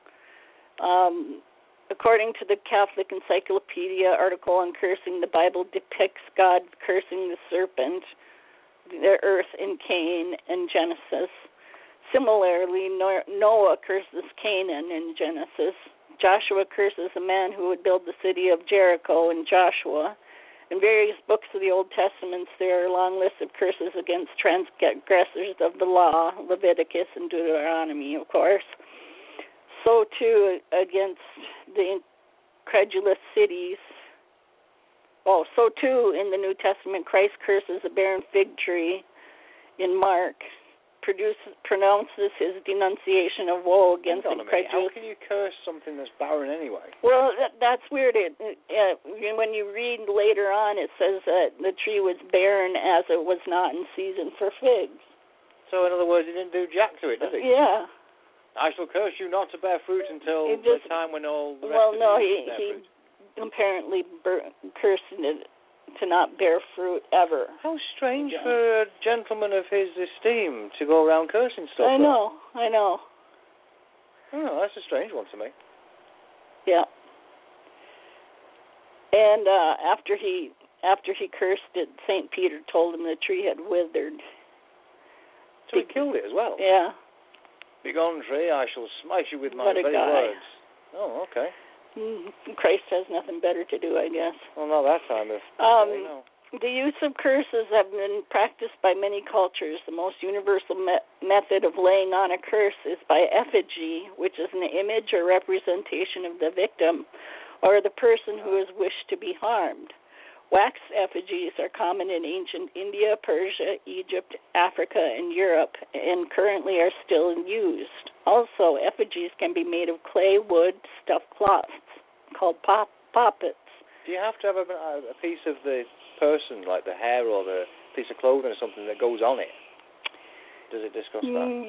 Speaker 2: Um, according to the Catholic Encyclopedia article on cursing, the Bible depicts God cursing the serpent, the earth in Cain in Genesis. Similarly, Noah curses Canaan in Genesis. Joshua curses a man who would build the city of Jericho in Joshua. In various books of the Old Testament, there are a long lists of curses against transgressors of the law, Leviticus and Deuteronomy, of course. So, too, against the incredulous cities. Oh, so, too, in the New Testament, Christ curses a barren fig tree in Mark, produces, pronounces his denunciation of woe against incredulous.
Speaker 3: How can you curse something that's barren anyway?
Speaker 2: Well, that, that's weird. It, uh, when you read later on, it says that the tree was barren as it was not in season for figs.
Speaker 3: So, in other words, he didn't do jack to it, did he?
Speaker 2: Yeah.
Speaker 3: I shall curse you not to bear fruit until
Speaker 2: just,
Speaker 3: the time when all the rest
Speaker 2: well,
Speaker 3: of
Speaker 2: no,
Speaker 3: you
Speaker 2: he,
Speaker 3: bear
Speaker 2: he
Speaker 3: fruit.
Speaker 2: apparently bur- cursed it to not bear fruit ever.
Speaker 3: How strange
Speaker 2: yeah.
Speaker 3: for a gentleman of his esteem to go around cursing stuff.
Speaker 2: I know, though. I know.
Speaker 3: Oh, that's a strange one to me.
Speaker 2: Yeah. And uh, after he after he cursed it, Saint Peter told him the tree had withered.
Speaker 3: So he killed it as well?
Speaker 2: Yeah.
Speaker 3: Begone, tree, I shall smite you with my
Speaker 2: what a
Speaker 3: very
Speaker 2: guy.
Speaker 3: words. Oh, okay.
Speaker 2: Christ has nothing better to do, I guess.
Speaker 3: Well, not that time of
Speaker 2: um,
Speaker 3: day, no.
Speaker 2: The use of curses have been practiced by many cultures. The most universal me- method of laying on a curse is by effigy, which is an image or representation of the victim or the person who is wished to be harmed. Wax effigies are common in ancient India, Persia, Egypt, Africa, and Europe, and currently are still used. Also, effigies can be made of clay, wood, stuffed cloths, called pop- poppets.
Speaker 3: Do you have to have a, a piece of the person, like the hair or the piece of clothing or something that goes on it? Does it discuss that?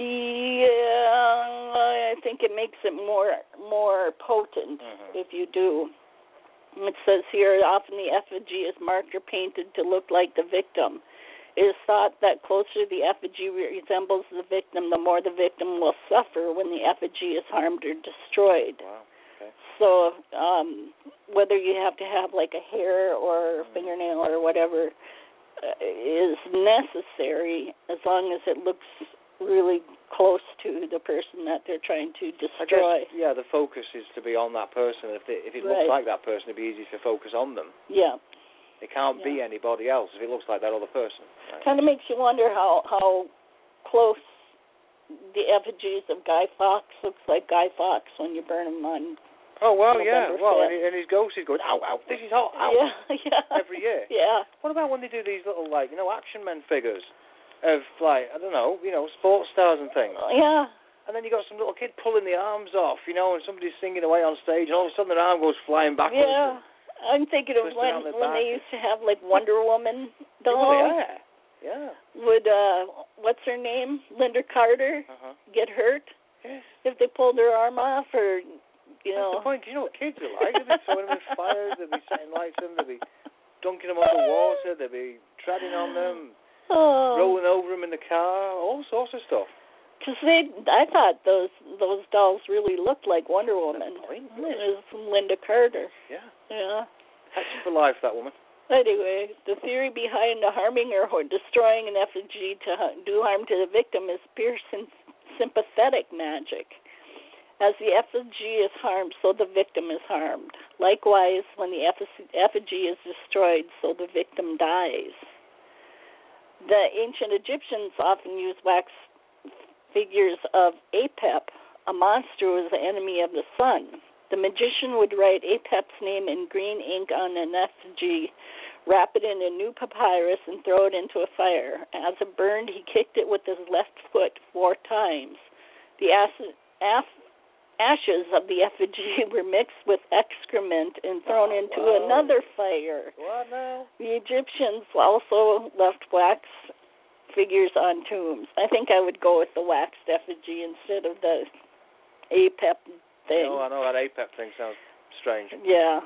Speaker 2: Yeah, I think it makes it more more potent
Speaker 3: mm-hmm.
Speaker 2: if you do. It says here, often the effigy is marked or painted to look like the victim. It is thought that closer the effigy resembles the victim, the more the victim will suffer when the effigy is harmed or destroyed.
Speaker 3: Wow. Okay.
Speaker 2: So um, whether you have to have like a hair or a fingernail or whatever uh, is necessary, as long as it looks really close to the person that they're trying to destroy.
Speaker 3: I guess, yeah, the focus is to be on that person. If, they, if it
Speaker 2: right.
Speaker 3: looks like that person, it'd be easy to focus on them.
Speaker 2: Yeah.
Speaker 3: It can't
Speaker 2: yeah.
Speaker 3: be anybody else if it looks like that other person. Right.
Speaker 2: Kind of makes you wonder how, how close the effigies of Guy Fawkes looks like Guy Fawkes when you burn him on
Speaker 3: Oh, well,
Speaker 2: November
Speaker 3: yeah. Well,
Speaker 2: fifth.
Speaker 3: and, and his ghost is going, ow, ow, this is hot, ow.
Speaker 2: Yeah, yeah.
Speaker 3: Every year.
Speaker 2: Yeah.
Speaker 3: What about when they do these little, like, you know, action men figures of, like, I don't know, you know, sports stars and things?
Speaker 2: Yeah.
Speaker 3: And then you got some little kid pulling the arms off, you know, and somebody's singing away on stage, and all of a sudden their arm goes flying backwards.
Speaker 2: Yeah. I'm thinking of when when they used to have, like, Wonder Woman dolls.
Speaker 3: Oh, yeah. Yeah.
Speaker 2: Would, uh, what's her name? Linda Carter
Speaker 3: uh-huh.
Speaker 2: get hurt?
Speaker 3: Yes.
Speaker 2: If they pulled her arm off, or, you know.
Speaker 3: That's the point. You know what kids are like? They'll be throwing them in fires, they'll be setting lights on them, they'll be dunking them under water, they'll be treading on them,
Speaker 2: oh.
Speaker 3: rolling over them in the car, all sorts of stuff.
Speaker 2: Because they, I thought those those dolls really looked like Wonder Woman.
Speaker 3: Point,
Speaker 2: it was Linda Carter.
Speaker 3: Yeah.
Speaker 2: Yeah.
Speaker 3: Hector for life, that woman.
Speaker 2: Anyway, the theory behind harming or destroying an effigy to do harm to the victim is pure sympathetic magic. As the effigy is harmed, so the victim is harmed. Likewise, when the effigy is destroyed, so the victim dies. The ancient Egyptians often used wax figures of Apep, a monster who was the enemy of the sun. The magician would write Apep's name in green ink on an effigy, wrap it in a new papyrus, and throw it into a fire. As it burned, he kicked it with his left foot four times. The acid, af, ashes of the effigy were mixed with excrement and thrown oh, into wow. another fire.
Speaker 3: What now?
Speaker 2: The Egyptians also left wax figures on tombs. I think I would go with the waxed effigy instead of the Apep thing.
Speaker 3: No, I know that Apep thing sounds strange.
Speaker 2: Yeah.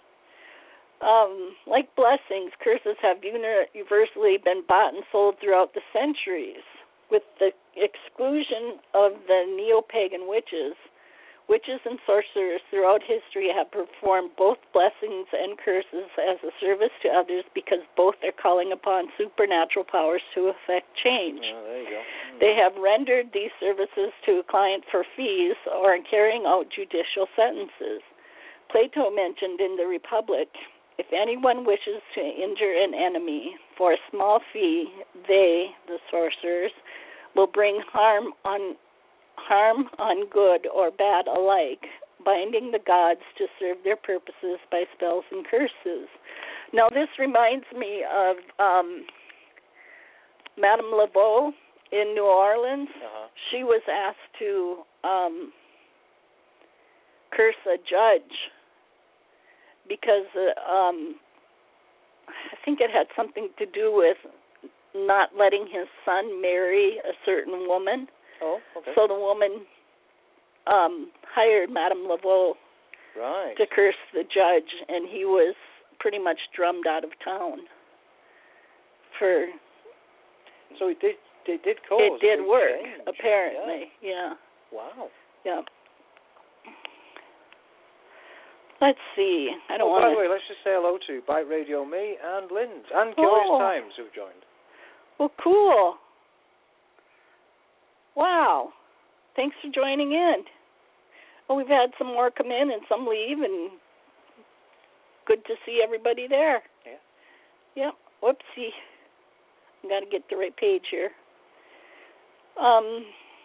Speaker 2: Um, like blessings, curses have universally been bought and sold throughout the centuries. With the exclusion of the neo-pagan witches, witches and sorcerers throughout history have performed both blessings and curses as a service to others because both are calling upon supernatural powers to effect change.
Speaker 3: Oh, there you go. Mm.
Speaker 2: They have rendered these services to a client for fees or in carrying out judicial sentences. Plato mentioned in the Republic, if anyone wishes to injure an enemy for a small fee, they, the sorcerers, will bring harm on harm on good or bad alike, binding the gods to serve their purposes by spells and curses. Now, this reminds me of um, Madame Laveau in New Orleans.
Speaker 3: Uh-huh.
Speaker 2: She was asked to um, curse a judge because uh, um, I think it had something to do with not letting his son marry a certain woman.
Speaker 3: Oh, okay.
Speaker 2: So the woman um, hired Madame Laveau
Speaker 3: right.
Speaker 2: to curse the judge, and he was pretty much drummed out of town. For
Speaker 3: so it did. It did cause.
Speaker 2: It did work,
Speaker 3: change.
Speaker 2: apparently. Yeah.
Speaker 3: yeah. Wow.
Speaker 2: Yeah. Let's see. I don't
Speaker 3: oh,
Speaker 2: want.
Speaker 3: By the way, let's just say hello to Bite Radio Me and Lind and Curious
Speaker 2: oh.
Speaker 3: Times who've joined.
Speaker 2: Well, cool. Wow. Thanks for joining in. Well, we've had some more come in and some leave, and good to see everybody there.
Speaker 3: Yeah.
Speaker 2: Yep. Whoopsie. I've got to get the right page here. Um,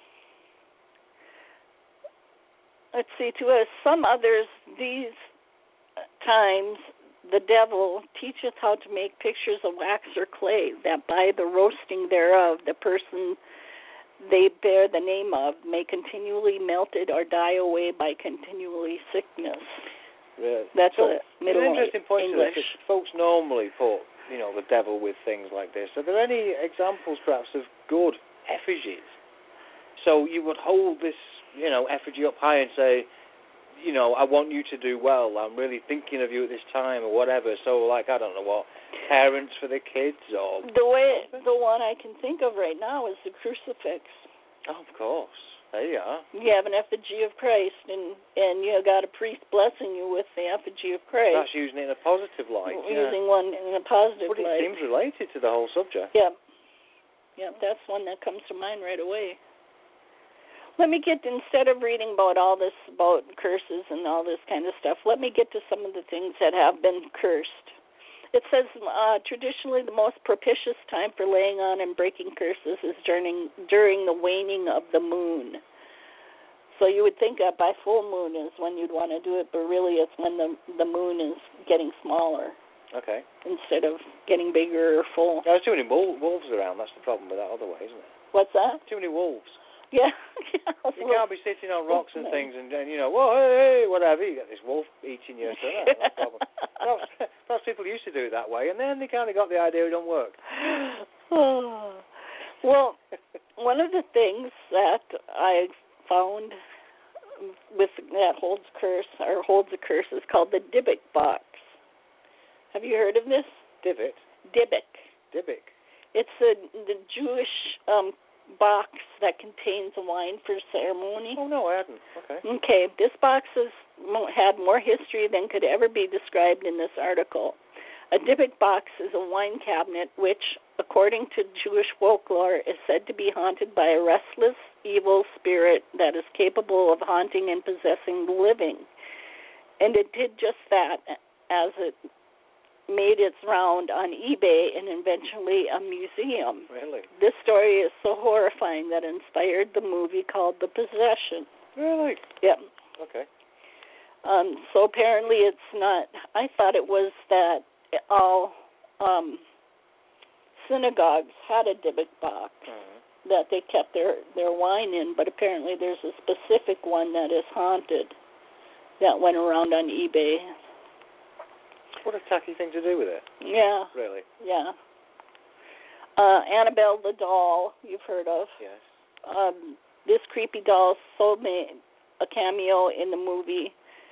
Speaker 2: let's see. To uh, some others, these times the devil teacheth how to make pictures of wax or clay, that by the roasting thereof the person they bear the name of may continually melted or die away by continually sickness.
Speaker 3: Yeah.
Speaker 2: That's
Speaker 3: so,
Speaker 2: a middle
Speaker 3: an interesting point
Speaker 2: English.
Speaker 3: To this, folks normally put, you know, the devil with things like this. Are there any examples, perhaps, of good effigies? So you would hold this, you know, effigy up high and say, you know, I want you to do well. I'm really thinking of you at this time, or whatever. So, like, I don't know what, parents for the kids, or
Speaker 2: the way something? The one I can think of right now is the crucifix.
Speaker 3: Oh, of course. There you are.
Speaker 2: You have an effigy of Christ, and and you got a priest blessing you with the effigy of Christ.
Speaker 3: That's using it in a positive light.
Speaker 2: Using
Speaker 3: yeah.
Speaker 2: one in a positive
Speaker 3: but it
Speaker 2: light.
Speaker 3: It seems related to the whole subject.
Speaker 2: Yeah. Yeah, that's one that comes to mind right away. Let me get, instead of reading about all this, about curses and all this kind of stuff, let me get to some of the things that have been cursed. It says, uh, traditionally the most propitious time for laying on and breaking curses is during, during the waning of the moon. So you would think that by full moon is when you'd want to do it, but really it's when the the moon is getting smaller.
Speaker 3: Okay.
Speaker 2: Instead of getting bigger or full.
Speaker 3: There's too many wolves around. That's the problem with that other way, isn't it?
Speaker 2: What's that?
Speaker 3: Too many wolves.
Speaker 2: Yeah. yeah
Speaker 3: you can't be sitting on rocks and things and, and you know, whoa, hey, hey, whatever. You get this wolf eating you. So that's no problem. Perhaps, perhaps people used to do it that way, and then they kind of got the idea it don't work.
Speaker 2: Oh. Well, one of the things that I found with that holds curse or holds a curse is called the Dybbuk box. Have you heard of this?
Speaker 3: Divot.
Speaker 2: Dybbuk.
Speaker 3: Dybbuk.
Speaker 2: It's a the Jewish um, box that contains wine for ceremony.
Speaker 3: Oh no, I hadn't. Okay.
Speaker 2: Okay. This box has had more history than could ever be described in this article. A Dybbuk box is a wine cabinet which, according to Jewish folklore, is said to be haunted by a restless, evil spirit that is capable of haunting and possessing the living. And it did just that as it made its round on eBay and eventually a museum.
Speaker 3: Really?
Speaker 2: This story is so horrifying that it inspired the movie called The Possession.
Speaker 3: Really?
Speaker 2: Yeah.
Speaker 3: Okay.
Speaker 2: Um, so apparently it's not, I thought it was that all um, synagogues had a Dybbuk box mm-hmm. that they kept their, their wine in, but apparently there's a specific one that is haunted that went around on eBay.
Speaker 3: What a tacky thing to do with it.
Speaker 2: Yeah.
Speaker 3: Really?
Speaker 2: Yeah. Uh, Annabelle the doll, you've heard of.
Speaker 3: Yes.
Speaker 2: Um, this creepy doll sold me a cameo in the movie.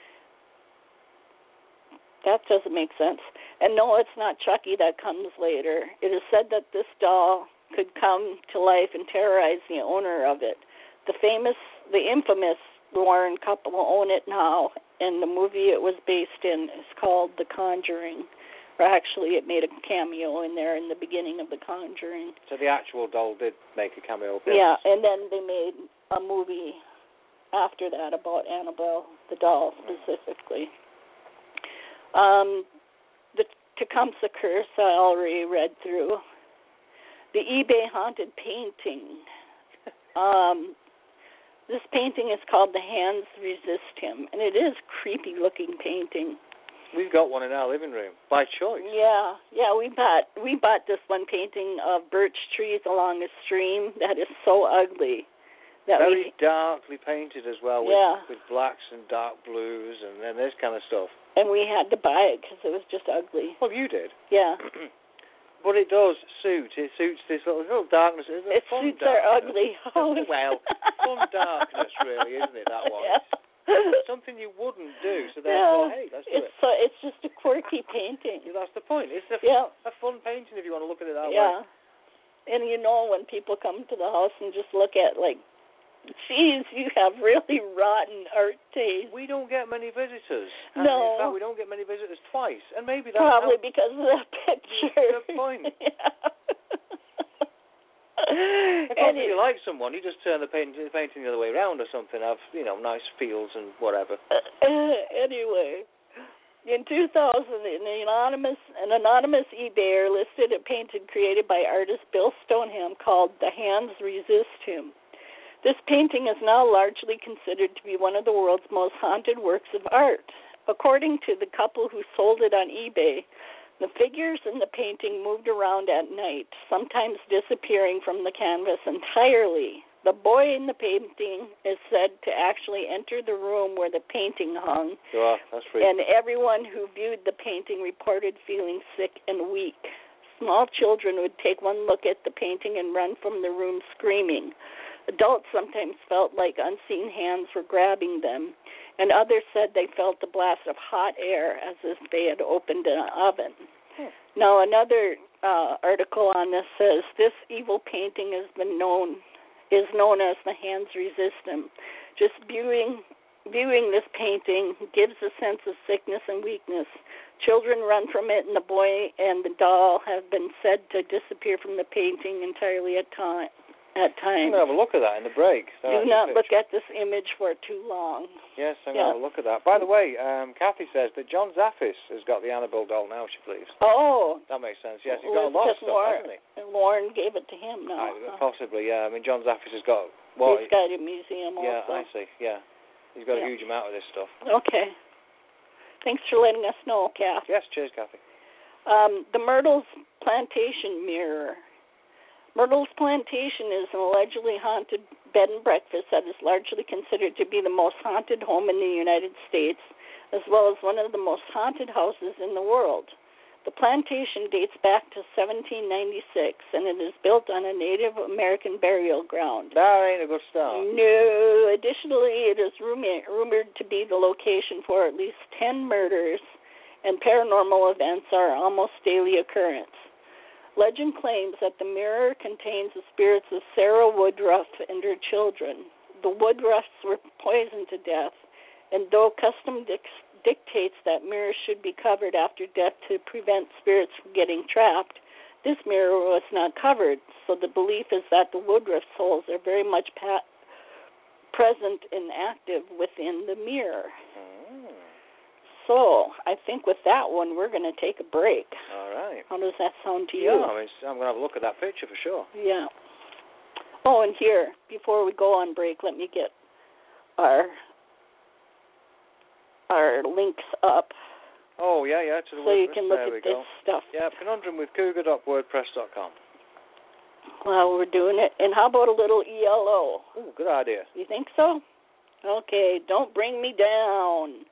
Speaker 2: That doesn't make sense. And no, it's not Chucky that comes later. It is said that this doll could come to life and terrorize the owner of it. The famous, the infamous Warren couple own it now, and the movie it was based in is called The Conjuring. Or actually, it made a cameo in there in the beginning of The Conjuring.
Speaker 3: So the actual doll did make a cameo appearance?
Speaker 2: Yeah, and then they made a movie after that about Annabelle the doll specifically. Um, the Tecumseh Curse I already read through. The eBay Haunted Painting. Um, this painting is called The Hands Resist Him, and it is creepy-looking painting.
Speaker 3: We've got one in our living room, by choice.
Speaker 2: Yeah, yeah, we bought we bought this one painting of birch trees along a stream that is so ugly. That
Speaker 3: Very
Speaker 2: we,
Speaker 3: darkly painted as well, with,
Speaker 2: yeah.
Speaker 3: with blacks and dark blues and then this kind of stuff.
Speaker 2: And we had to buy it because it was just ugly.
Speaker 3: Well, you did.
Speaker 2: Yeah.
Speaker 3: But it does suit. It suits this little, little darkness. It's
Speaker 2: it
Speaker 3: fun
Speaker 2: suits
Speaker 3: darkness.
Speaker 2: our ugly house.
Speaker 3: Well, fun darkness, really, isn't it, that one?
Speaker 2: Yeah.
Speaker 3: It's something you wouldn't do, so therefore,
Speaker 2: yeah.
Speaker 3: hey, let's do
Speaker 2: it's
Speaker 3: it.
Speaker 2: So, it's just a quirky painting.
Speaker 3: Yeah, that's the point. It's a,
Speaker 2: yeah.
Speaker 3: a fun painting if you want to look at it that
Speaker 2: yeah.
Speaker 3: way.
Speaker 2: Yeah. And you know when people come to the house and just look at, like, geez, you have really rotten art taste.
Speaker 3: We don't get many visitors. And
Speaker 2: no.
Speaker 3: In fact, we don't get many visitors twice. And maybe that's
Speaker 2: probably
Speaker 3: how,
Speaker 2: because of that picture.
Speaker 3: That's the point. Of course, if you like someone, you just turn the painting, the painting the other way around or something. Have, you know, nice fields and whatever.
Speaker 2: Uh, anyway, in two thousand, an anonymous, an anonymous eBayer listed a painting created by artist Bill Stoneham called The Hands Resist Him. This painting is now largely considered to be one of the world's most haunted works of art. According to the couple who sold it on eBay, the figures in the painting moved around at night, sometimes disappearing from the canvas entirely. The boy in the painting is said to actually enter the room where the painting hung,
Speaker 3: oh, that's freaky.
Speaker 2: And everyone who viewed the painting reported feeling sick and weak. Small children would take one look at the painting and run from the room screaming. Adults sometimes felt like unseen hands were grabbing them, and others said they felt a blast of hot air as if they had opened an oven. Hmm. Now, another uh, article on this says this evil painting has been known is known as the Hands Resist Him. Just viewing viewing this painting gives a sense of sickness and weakness. Children run from it, and the boy and the doll have been said to disappear from the painting entirely at time. At times.
Speaker 3: I'm going to have a look at that in the break.
Speaker 2: Do not look at this image for too long.
Speaker 3: Yes, I'm
Speaker 2: yeah.
Speaker 3: going to have a look at that. By the way, um, Kathy says that John Zaffis has got the Annabelle doll now, she believes.
Speaker 2: Oh.
Speaker 3: That makes sense, yes. He's got a lot of stuff,
Speaker 2: Lauren,
Speaker 3: hasn't he?
Speaker 2: Lauren gave it to him now.
Speaker 3: Uh, possibly, yeah. I mean, John Zaffis has got... Well,
Speaker 2: He's got a museum
Speaker 3: yeah,
Speaker 2: also.
Speaker 3: Yeah, I see, yeah. He's got
Speaker 2: yeah.
Speaker 3: a huge amount of this stuff.
Speaker 2: Okay. Thanks for letting us know, Kath.
Speaker 3: Yes, cheers, Kathy.
Speaker 2: Um, the Myrtle's Plantation Mirror. Myrtle's Plantation is an allegedly haunted bed and breakfast that is largely considered to be the most haunted home in the United States, as well as one of the most haunted houses in the world. The plantation dates back to seventeen ninety-six, and it is built on a Native American burial ground.
Speaker 3: That ain't a good start.
Speaker 2: No. Additionally, it is rumored to be the location for at least ten murders, and paranormal events are almost daily occurrence. Legend claims that the mirror contains the spirits of Sarah Woodruff and her children. The Woodruffs were poisoned to death, and though custom dictates that mirrors should be covered after death to prevent spirits from getting trapped. This mirror was not covered, so the belief is that the Woodruff souls are very much pa- present and active within the mirror.
Speaker 3: Mm.
Speaker 2: So I think with that one, we're going to take a break.
Speaker 3: All right.
Speaker 2: How does that sound to you?
Speaker 3: Yeah, I mean, I'm going to have a look at that picture for sure.
Speaker 2: Yeah. Oh, and here, before we go on break, let me get our our links up.
Speaker 3: Oh, yeah, yeah, to the
Speaker 2: so
Speaker 3: WordPress.
Speaker 2: You can look
Speaker 3: there
Speaker 2: at this
Speaker 3: go.
Speaker 2: stuff.
Speaker 3: Yeah, conundrum with cougar dot wordpress dot com.
Speaker 2: Well, we're doing it. And how about a little E L O?
Speaker 3: Ooh, good idea.
Speaker 2: You think so? Okay, don't bring me down.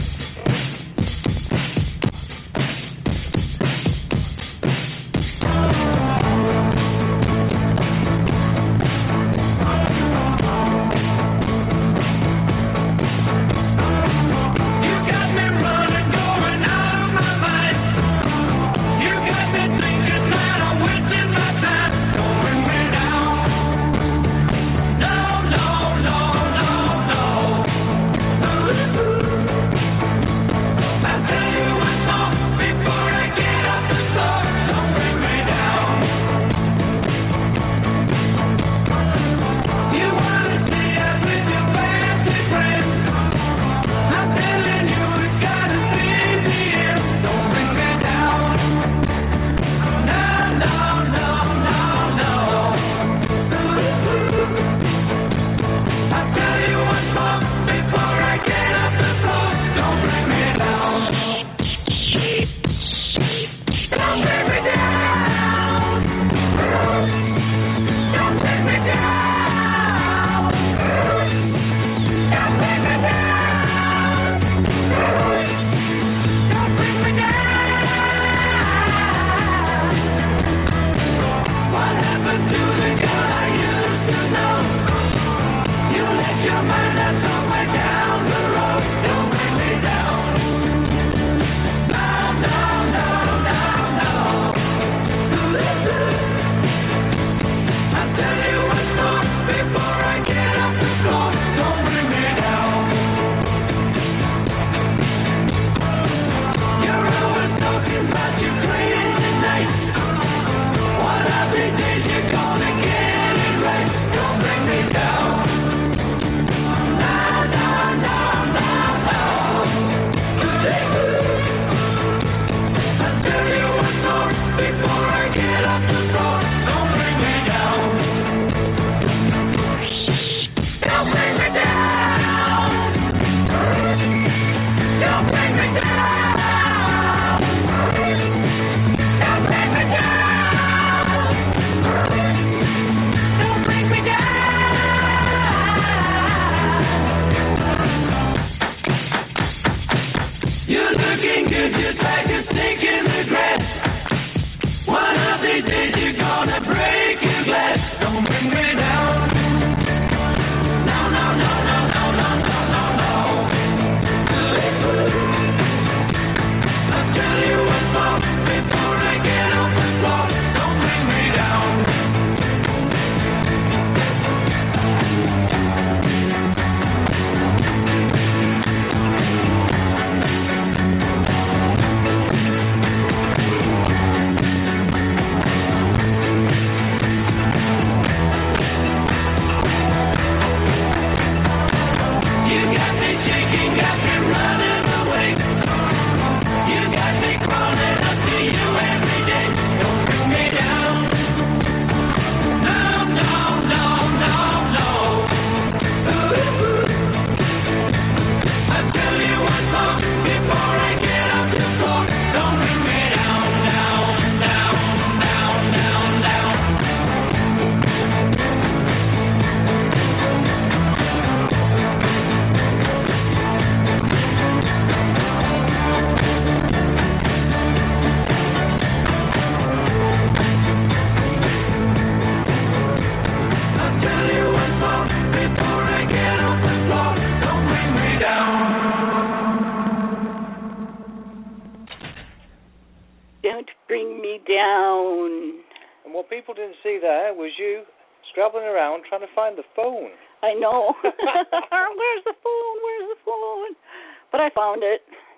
Speaker 3: people didn't see there was you scrabbling around trying to find the phone.
Speaker 2: I know. Where's the phone? Where's the phone? But I found it.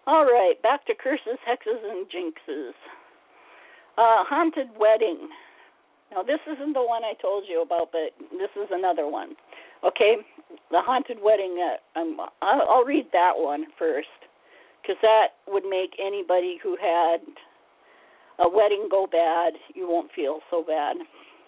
Speaker 2: All right, back to curses, hexes, and jinxes. Uh, haunted wedding. Now, this isn't the one I told you about, but this is another one. Okay, the haunted wedding. Uh, um, I'll, I'll read that one first, because that would make anybody who had a wedding go bad, you won't feel so bad.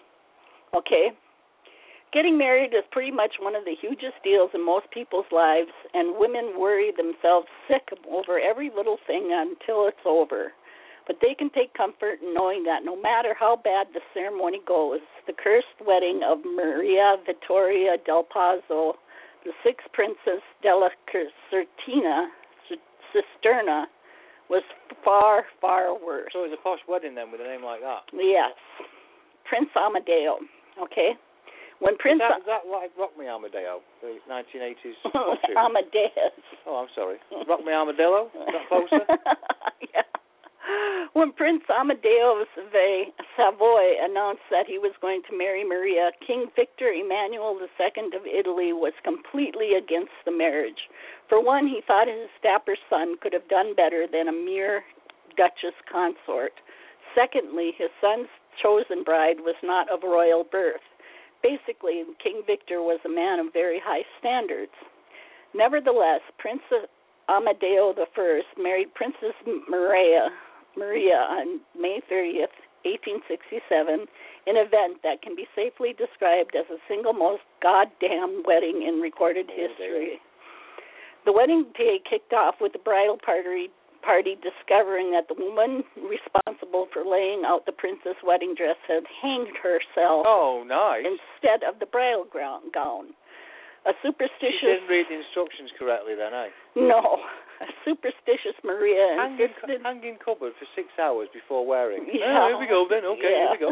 Speaker 2: Okay? Getting married is pretty much one of the hugest deals in most people's lives, and women worry themselves sick over every little thing until it's over. But they can take comfort in knowing that no matter how bad the ceremony goes, the cursed wedding of Maria Vittoria del Pazzo, the sixth Princess della Cisterna, Cisterna, was far, far worse.
Speaker 3: So it was a posh wedding then with a name like that?
Speaker 2: Yes. Prince Amadeo, okay? When Prince...
Speaker 3: Is that, is that like Rock Me Amadeo, the nineteen eighties costume?
Speaker 2: Amadeus.
Speaker 3: Oh, I'm sorry. Rock Me Armadillo? Is that closer?
Speaker 2: Yeah. When Prince Amadeo of Savoy announced that he was going to marry Maria, King Victor Emmanuel the Second of Italy was completely against the marriage. For one, he thought his dapper son could have done better than a mere duchess consort. Secondly, his son's chosen bride was not of royal birth. Basically, King Victor was a man of very high standards. Nevertheless, Prince Amadeo the First married Princess Maria Maria on May thirtieth, eighteen sixty-seven, an event that can be safely described as the single most goddamn wedding in recorded history. The wedding day kicked off with the bridal party, party discovering that the woman responsible for laying out the princess' wedding dress had hanged herself.
Speaker 3: Oh, nice.
Speaker 2: Instead of the bridal gown. A superstitious...
Speaker 3: You didn't read the instructions correctly then, eh?
Speaker 2: No. A superstitious Maria
Speaker 3: hanging,
Speaker 2: insisted...
Speaker 3: Hanging cupboard for six hours before wearing.
Speaker 2: Yeah.
Speaker 3: Oh, here we go then. Okay,
Speaker 2: yeah.
Speaker 3: here we go.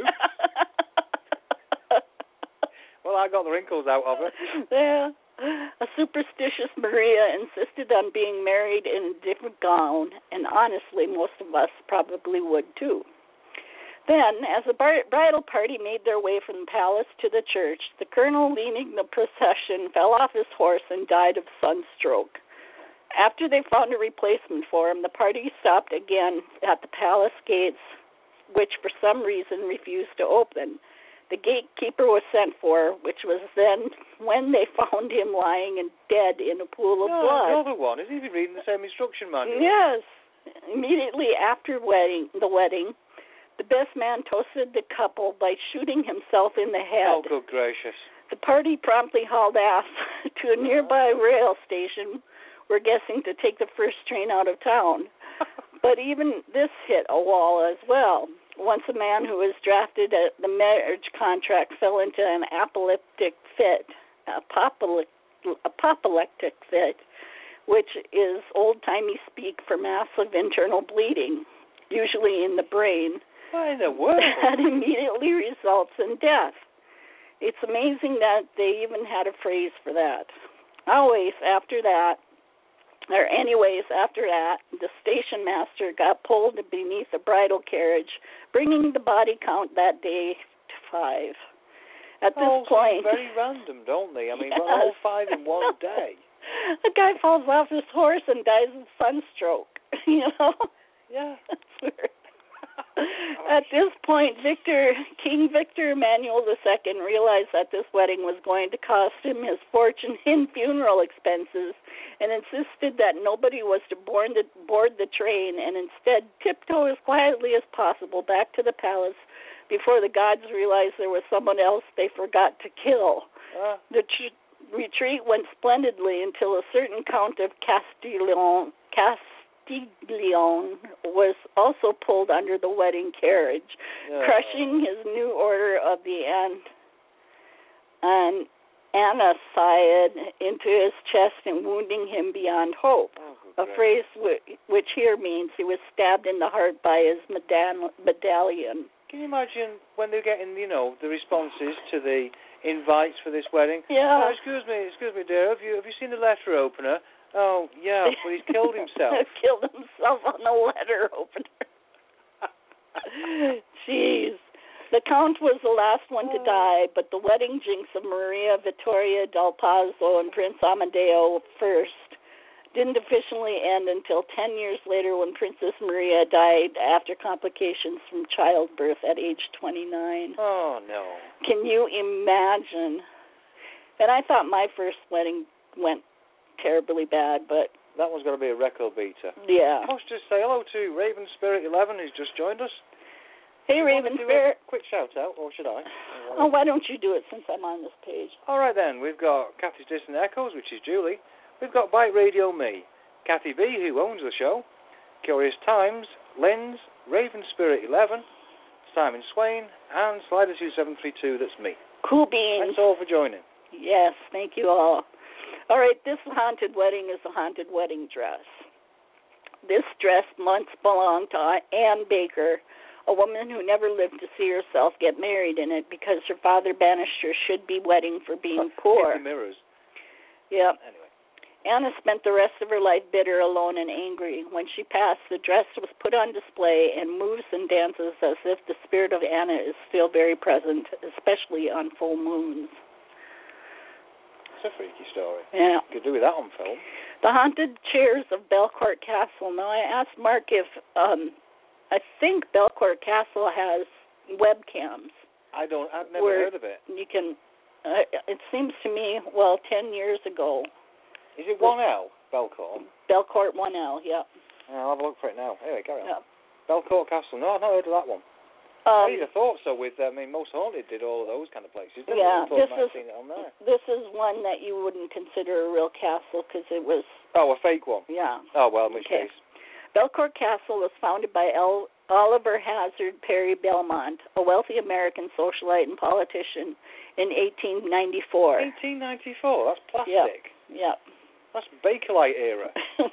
Speaker 3: Well, I got the wrinkles out of her.
Speaker 2: Yeah. A superstitious Maria insisted on being married in a different gown, and honestly, most of us probably would too. Then, as the bridal party made their way from the palace to the church, the colonel leading the procession fell off his horse and died of sunstroke. After they found a replacement for him, the party stopped again at the palace gates, which for some reason refused to open. The gatekeeper was sent for, which was then when they found him lying and dead in a pool of
Speaker 3: no,
Speaker 2: blood.
Speaker 3: Another one. Is he reading the same instruction manual?
Speaker 2: Yes. Immediately after wedding, the wedding, the best man toasted the couple by shooting himself in the head.
Speaker 3: Oh, good gracious.
Speaker 2: The party promptly hauled ass to a nearby rail station, we're guessing to take the first train out of town. But even this hit a wall as well. Once a man who was drafted at the marriage contract fell into an apoplectic fit, apoplectic fit, which is old-timey speak for massive internal bleeding, usually in the brain.
Speaker 3: Why in the world?
Speaker 2: That immediately results in death. It's amazing that they even had a phrase for that. Always after that, or anyways, after that, the station master got pulled beneath the bridal carriage, bringing the body count that day to five. At this
Speaker 3: oh,
Speaker 2: point...
Speaker 3: very random, don't they? I mean,
Speaker 2: yes.
Speaker 3: all five in one day.
Speaker 2: The guy falls off his horse and dies of sunstroke, you know?
Speaker 3: Yeah.
Speaker 2: That's weird. At this point, Victor, King Victor Emmanuel the Second realized that this wedding was going to cost him his fortune in funeral expenses and insisted that nobody was to board the, board the train and instead tiptoe as quietly as possible back to the palace before the gods realized there was someone else they forgot to kill.
Speaker 3: Uh.
Speaker 2: The tr- retreat went splendidly until a certain Count of Castillon, Cast Castiglione was also pulled under the wedding carriage,
Speaker 3: yeah.
Speaker 2: crushing his new order of the an, an Anacide into his chest and wounding him beyond hope,
Speaker 3: oh,
Speaker 2: a phrase w- which here means he was stabbed in the heart by his medall- medallion.
Speaker 3: Can you imagine when they're getting, you know, the responses to the invites for this wedding?
Speaker 2: Yeah.
Speaker 3: Oh, excuse me, excuse me, dear, have you, have you seen the letter opener? Oh, yeah, but he's killed himself.
Speaker 2: Killed himself on the letter opener. Jeez. The Count was the last one to die, but the wedding jinx of Maria Vittoria del Pazzo and Prince Amadeo first didn't officially end until ten years later when Princess Maria died after complications from childbirth at age twenty-nine.
Speaker 3: Oh, no.
Speaker 2: Can you imagine? And I thought my first wedding went terribly bad, but...
Speaker 3: That one's got to be a record beater.
Speaker 2: Yeah.
Speaker 3: Let's just say hello to Raven Spirit eleven, who's just joined us.
Speaker 2: Hey, Raven Spirit.
Speaker 3: Quick shout-out, or should I?
Speaker 2: Oh, why don't you do it since I'm on this page?
Speaker 3: All right, then. We've got Kathy's Distant Echoes, which is Julie. We've got Bite Radio Me, Kathy B, who owns the show, Curious Times, Linz, Raven Spirit eleven, Simon Swain, and Slider two seven three two, that's me.
Speaker 2: Cool beans.
Speaker 3: Thanks all for joining.
Speaker 2: Yes, thank you all. All right, this haunted wedding is a haunted wedding dress. This dress once belonged to Ann Baker, a woman who never lived to see herself get married in it because her father banished her should-be wedding for being poor.
Speaker 3: fifty mirrors.
Speaker 2: Yep.
Speaker 3: Anyway.
Speaker 2: Anna spent the rest of her life bitter, alone, and angry. When she passed, the dress was put on display and moves and dances as if the spirit of Anna is still very present, especially on full moons.
Speaker 3: It's a freaky story.
Speaker 2: Yeah.
Speaker 3: Could do with that on film.
Speaker 2: The haunted chairs of Belcourt Castle. Now, I asked Mark if, um, I think Belcourt Castle has webcams.
Speaker 3: I don't, I've never heard of it.
Speaker 2: You can, uh, it seems to me, well, ten years ago.
Speaker 3: Is it one L, Belcourt?
Speaker 2: Belcourt one L, yeah.
Speaker 3: I'll have a look for it now. Anyway, carry on.
Speaker 2: Yeah.
Speaker 3: Belcourt Castle. No, I've not heard of that one.
Speaker 2: Um,
Speaker 3: I'd have thought so with, I mean, Most Haunted did all of those kind of places. Didn't
Speaker 2: yeah,
Speaker 3: they? I
Speaker 2: this
Speaker 3: thought I
Speaker 2: is,
Speaker 3: might have seen it on there.
Speaker 2: this is one that you wouldn't consider a real castle because it was...
Speaker 3: Oh, a fake one?
Speaker 2: Yeah.
Speaker 3: Oh, well, in which
Speaker 2: okay.
Speaker 3: case?
Speaker 2: Belcourt Castle was founded by El- Oliver Hazard Perry Belmont, a wealthy American socialite and politician, in eighteen ninety-four.
Speaker 3: eighteen ninety-four? That's plastic.
Speaker 2: Yep. Yep.
Speaker 3: That's Bakelite era.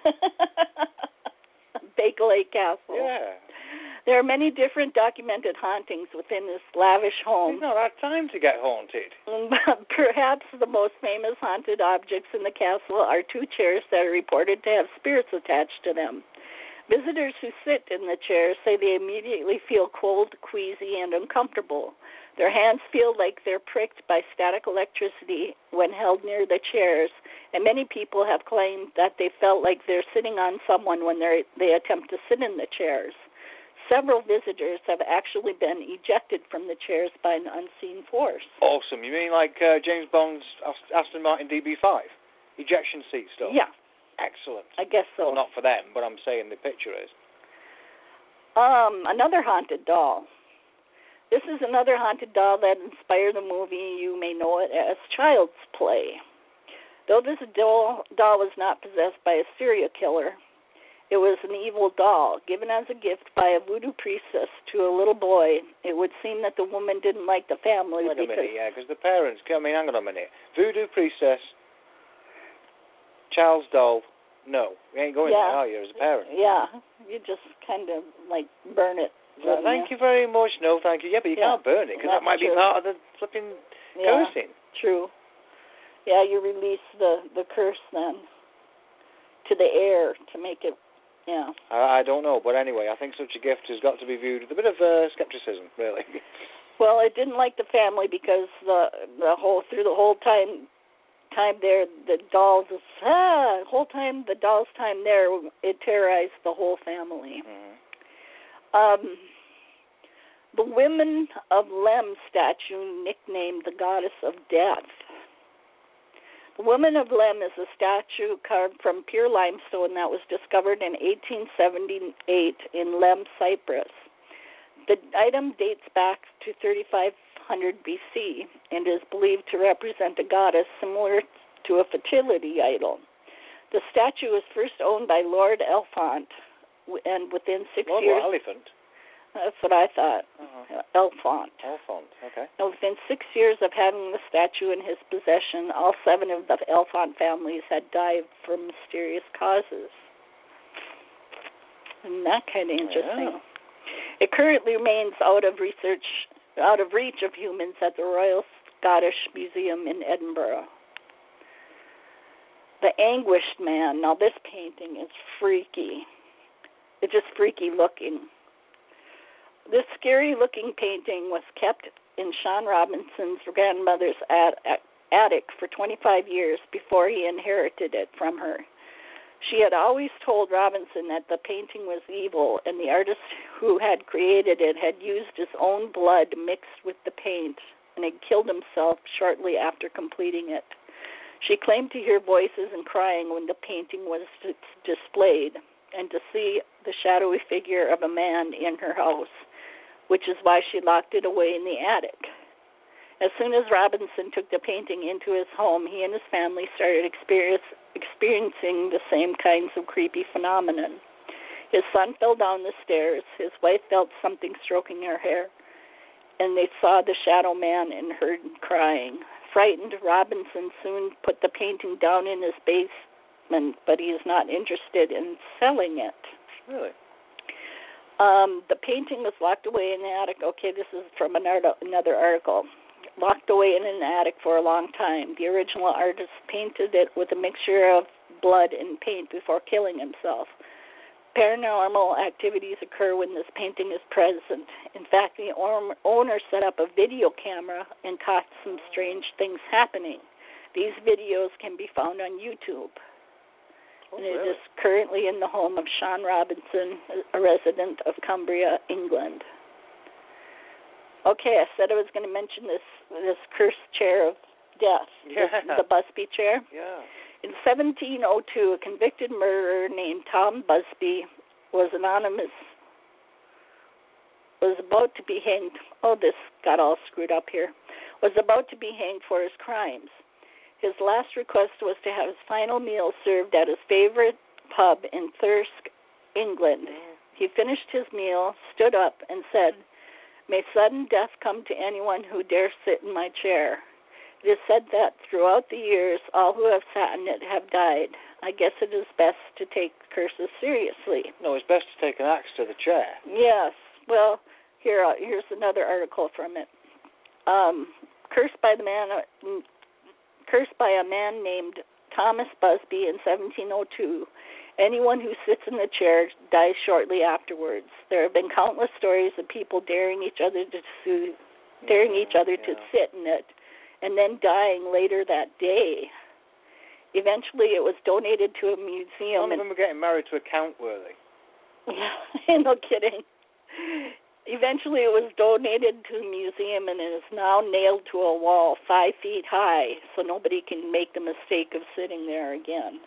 Speaker 2: Bakelite Castle.
Speaker 3: Yeah.
Speaker 2: There are many different documented hauntings within this lavish home.
Speaker 3: We've not had time to get haunted.
Speaker 2: Perhaps the most famous haunted objects in the castle are two chairs that are reported to have spirits attached to them. Visitors who sit in the chairs say they immediately feel cold, queasy, and uncomfortable. Their hands feel like they're pricked by static electricity when held near the chairs, and many people have claimed that they felt like they're sitting on someone when they they attempt to sit in the chairs. Several visitors have actually been ejected from the chairs by an unseen force.
Speaker 3: Awesome. You mean like uh, James Bond's Aston Martin D B five? Ejection seat stuff?
Speaker 2: Yeah.
Speaker 3: Excellent.
Speaker 2: I guess so.
Speaker 3: Well, not for them, but I'm saying the picture is.
Speaker 2: Um, another haunted doll. This is another haunted doll that inspired the movie, you may know it as Child's Play. Though this doll, doll was not possessed by a serial killer, it was an evil doll given as a gift by a voodoo priestess to a little boy. It would seem that the woman didn't like the family.
Speaker 3: Wait a
Speaker 2: because
Speaker 3: minute, yeah, because the parents, I mean, hang on a minute. Voodoo priestess, child's doll, no. You ain't going
Speaker 2: yeah.
Speaker 3: there, are you, as a parent?
Speaker 2: Yeah, you just kind of, like, burn it.
Speaker 3: So, thank you very much. No, thank you. Yeah, but you
Speaker 2: yeah.
Speaker 3: can't burn it, because that might
Speaker 2: true.
Speaker 3: be part of the flipping
Speaker 2: yeah,
Speaker 3: cursing.
Speaker 2: True. Yeah, you release the, the curse then to the air to make it, yeah.
Speaker 3: I, I don't know, but anyway, I think such a gift has got to be viewed with a bit of uh, skepticism, really.
Speaker 2: Well, it didn't like the family because the the whole through the whole time time there, the dolls, ah, whole time, the doll's time there, it terrorized the whole family.
Speaker 3: Mm-hmm.
Speaker 2: Um, the Women of Lem statue, nicknamed the Goddess of Death. The Woman of Lem is a statue carved from pure limestone that was discovered in eighteen seventy-eight in Lem, Cyprus. The item dates back to thirty-five hundred B C and is believed to represent a goddess similar to a fertility idol. The statue was first owned by Lord Elfont, and within six
Speaker 3: Lord
Speaker 2: years...
Speaker 3: What, elephant?
Speaker 2: That's what I thought.
Speaker 3: Uh-huh.
Speaker 2: Elfont.
Speaker 3: Elfont, okay.
Speaker 2: And within six years of having the statue in his possession, all seven of the Elfont families had died from mysterious causes. Isn't that kind of interesting?
Speaker 3: Yeah.
Speaker 2: It currently remains out of research, out of reach of humans at the Royal Scottish Museum in Edinburgh. The Anguished Man. Now this painting is freaky. It's just freaky looking. This scary-looking painting was kept in Sean Robinson's grandmother's at- attic for twenty-five years before he inherited it from her. She had always told Robinson that the painting was evil, and the artist who had created it had used his own blood mixed with the paint and had killed himself shortly after completing it. She claimed to hear voices and crying when the painting was displayed, and to see the shadowy figure of a man in her house, which is why she locked it away in the attic. As soon as Robinson took the painting into his home, he and his family started experience, experiencing the same kinds of creepy phenomenon. His son fell down the stairs, his wife felt something stroking her hair, and they saw the shadow man and heard him crying. Frightened, Robinson soon put the painting down in his basement, but he is not interested in selling it.
Speaker 3: Really?
Speaker 2: Um, the painting was locked away in the attic. Okay, this is from another article. Locked away in an attic for a long time. The original artist painted it with a mixture of blood and paint before killing himself. Paranormal activities occur when this painting is present. In fact, the owner set up a video camera and caught some strange things happening. These videos can be found on YouTube.
Speaker 3: Oh,
Speaker 2: and it
Speaker 3: really?
Speaker 2: is currently in the home of Sean Robinson, a resident of Cumbria, England. Okay, I said I was going to mention this this cursed chair of death,
Speaker 3: yeah.
Speaker 2: the, the Busby chair.
Speaker 3: Yeah.
Speaker 2: In seventeen oh two, a convicted murderer named Tom Busby was anonymous, was about to be hanged. Oh, this got all screwed up here. Was about to be hanged for his crimes. His last request was to have his final meal served at his favorite pub in Thirsk, England. He finished his meal, stood up, and said, "May sudden death come to anyone who dare sit in my chair. It is said that throughout the years, all who have sat in it have died. I guess it is best to take curses seriously."
Speaker 3: No, it's best to take an axe to the chair.
Speaker 2: Yes. Well, here, uh, here's another article from it. Um, cursed by the man, uh, cursed by a man named Thomas Busby in seventeen oh two. Anyone who sits in the chair dies shortly afterwards. There have been countless stories of people daring each other to sue, daring
Speaker 3: yeah,
Speaker 2: each other
Speaker 3: yeah.
Speaker 2: to sit in it, and then dying later that day. Eventually, it was donated to a museum.
Speaker 3: None of them were getting married to a count, were they?
Speaker 2: Yeah, no kidding. Eventually, it was donated to a museum and it is now nailed to a wall five feet high, so nobody can make the mistake of sitting there again.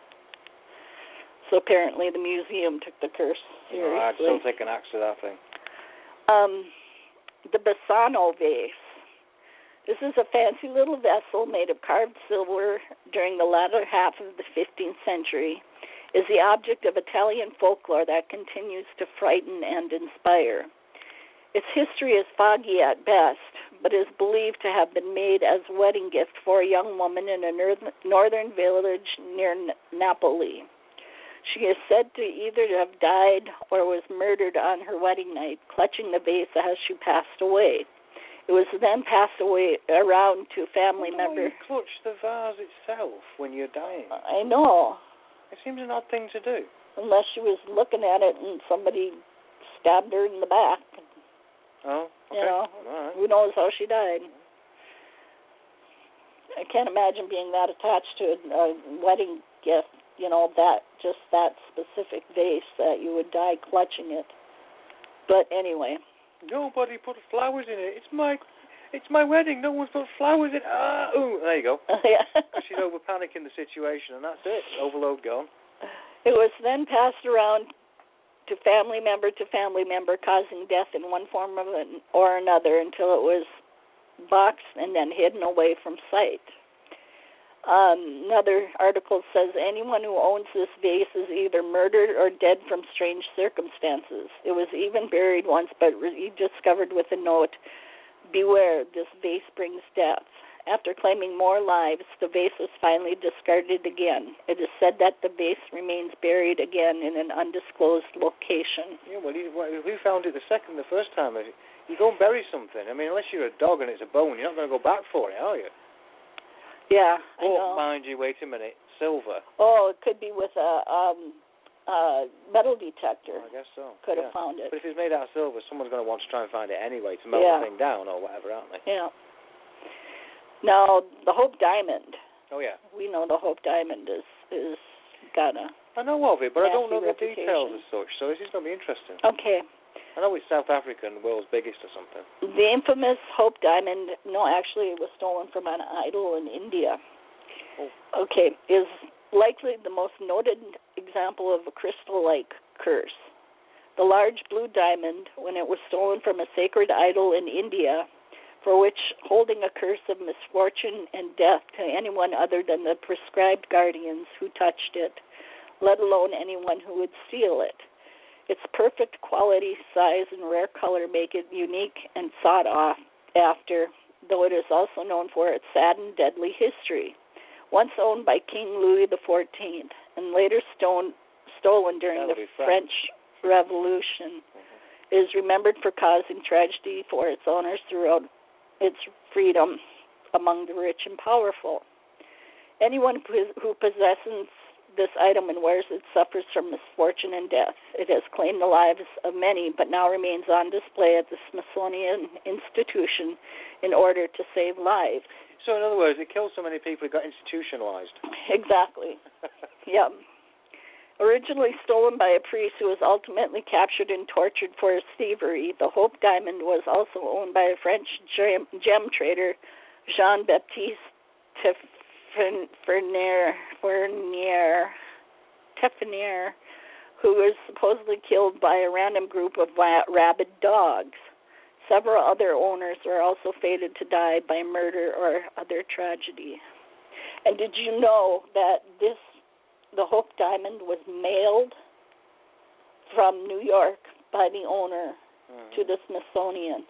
Speaker 2: So apparently, the museum took the curse seriously.
Speaker 3: No, I'd still take an axe to that thing.
Speaker 2: Um, the Bassano vase. This is a fancy little vessel made of carved silver during the latter half of the fifteenth century. Is the object of Italian folklore that continues to frighten and inspire. Its history is foggy at best, but is believed to have been made as a wedding gift for a young woman in a northern village near Napoli. She is said to either have died or was murdered on her wedding night, clutching the vase as she passed away. It was then passed away around to family members.
Speaker 3: You clutch the vase itself when you're dying.
Speaker 2: I know.
Speaker 3: It seems an odd thing to do.
Speaker 2: Unless she was looking at it and somebody stabbed her in the back.
Speaker 3: Oh, okay.
Speaker 2: You know,
Speaker 3: All right.
Speaker 2: who knows how she died. I can't imagine being that attached to a wedding gift, you know, that just that specific vase that you would die clutching it. But anyway.
Speaker 3: Nobody put flowers in it. It's my it's my wedding. No one's put flowers in it. Ah, ooh, there you go.
Speaker 2: Yeah.
Speaker 3: She's over panicking the situation, and that's it. Overload gone.
Speaker 2: It was then passed around to family member to family member, causing death in one form or another until it was boxed and then hidden away from sight. Um, another article says anyone who owns this vase is either murdered or dead from strange circumstances. It was even buried once, but rediscovered with a note, "Beware, this vase brings death." After claiming more lives, the vase was finally discarded again. It is said that the vase remains buried again in an undisclosed location.
Speaker 3: Yeah, well, you, well, who found it the second, the first time? You go and bury something. I mean, unless you're a dog and it's a bone, you're not going to go back for it, are you?
Speaker 2: Yeah, I
Speaker 3: oh,
Speaker 2: know.
Speaker 3: mind you, wait a minute. Silver.
Speaker 2: Oh, it could be with a um, uh, metal detector.
Speaker 3: Oh, I guess so.
Speaker 2: Could
Speaker 3: yeah.
Speaker 2: have found it.
Speaker 3: But if it's made out of silver, someone's going to want to try and find it anyway to melt
Speaker 2: yeah.
Speaker 3: the thing down or whatever, aren't they?
Speaker 2: Yeah. Now, the Hope Diamond.
Speaker 3: Oh, yeah.
Speaker 2: We know the Hope Diamond is is got a
Speaker 3: I know of it, but I don't know the
Speaker 2: reputation.
Speaker 3: details as such, so this is going to be interesting.
Speaker 2: Okay.
Speaker 3: I know it's South African, the world's biggest or something.
Speaker 2: The infamous Hope Diamond, no, actually it was stolen from an idol in India. Oh. Okay, is likely the most noted example of a crystal-like curse. The large blue diamond, when it was stolen from a sacred idol in India, for which holding a curse of misfortune and death to anyone other than the prescribed guardians who touched it, let alone anyone who would steal it. Its perfect quality, size, and rare color make it unique and sought after, though it is also known for its sad and deadly history. Once owned by King Louis the fourteenth, and later stone, stolen during the French. French Revolution, mm-hmm. is remembered for causing tragedy for its owners throughout its freedom among the rich and powerful. Anyone who possesses this item and wears it suffers from misfortune and death. It has claimed the lives of many, but now remains on display at the Smithsonian Institution in order to save lives.
Speaker 3: So, in other words, it killed so many people it got institutionalized.
Speaker 2: Exactly. Yeah. Originally stolen by a priest who was ultimately captured and tortured for his thievery, the Hope Diamond was also owned by a French gem, gem trader, Jean-Baptiste Teffeneer, Teffeneer, who was supposedly killed by a random group of rabid dogs. Several other owners were also fated to die by murder or other tragedy. And did you know that this the Hope Diamond was mailed from New York by the owner mm-hmm. to the Smithsonian?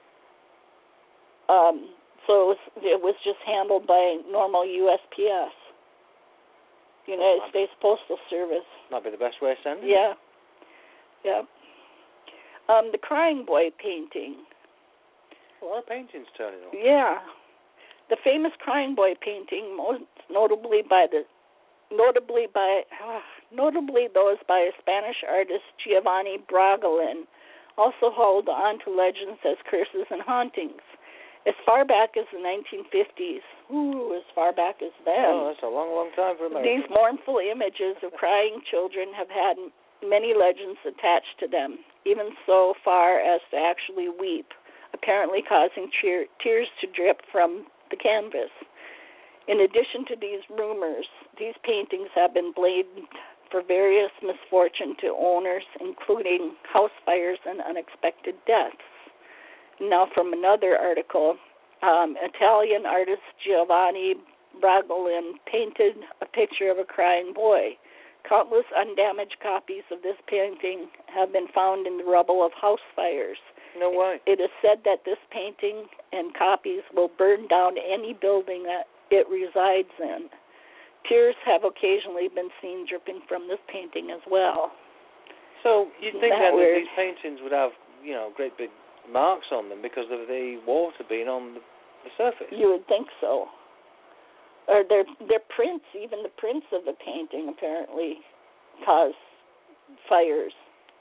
Speaker 2: Um, so it was, it was just handled by normal U S P S, United oh, States Postal Service.
Speaker 3: Might be the best way of sending
Speaker 2: yeah. it. Yeah. Yeah. Um, the Crying Boy painting.
Speaker 3: A lot of paintings turning up.
Speaker 2: Yeah. The famous Crying Boy painting, most notably by the Notably by, uh, notably those by a Spanish artist, Giovanni Bragolin, also hold on to legends as curses and hauntings. As far back as the nineteen fifties, ooh, as far back as then.
Speaker 3: Oh, that's a long, long time for America.
Speaker 2: These mournful images of crying children have had many legends attached to them, even so far as to actually weep, apparently causing cheer, tears to drip from the canvas. In addition to these rumors, these paintings have been blamed for various misfortune to owners, including house fires and unexpected deaths. Now, from another article, um, Italian artist Giovanni Bragolin painted a picture of a crying boy. Countless undamaged copies of this painting have been found in the rubble of house fires.
Speaker 3: No way.
Speaker 2: It is said that this painting and copies will burn down any building that it resides in. Tears have occasionally been seen dripping from this painting as well.
Speaker 3: So you'd think
Speaker 2: that
Speaker 3: then
Speaker 2: weird?
Speaker 3: that these paintings would have, you know, great big marks on them because of the water being on the, the surface.
Speaker 2: You would think so. Or their their prints, even the prints of the painting apparently cause fires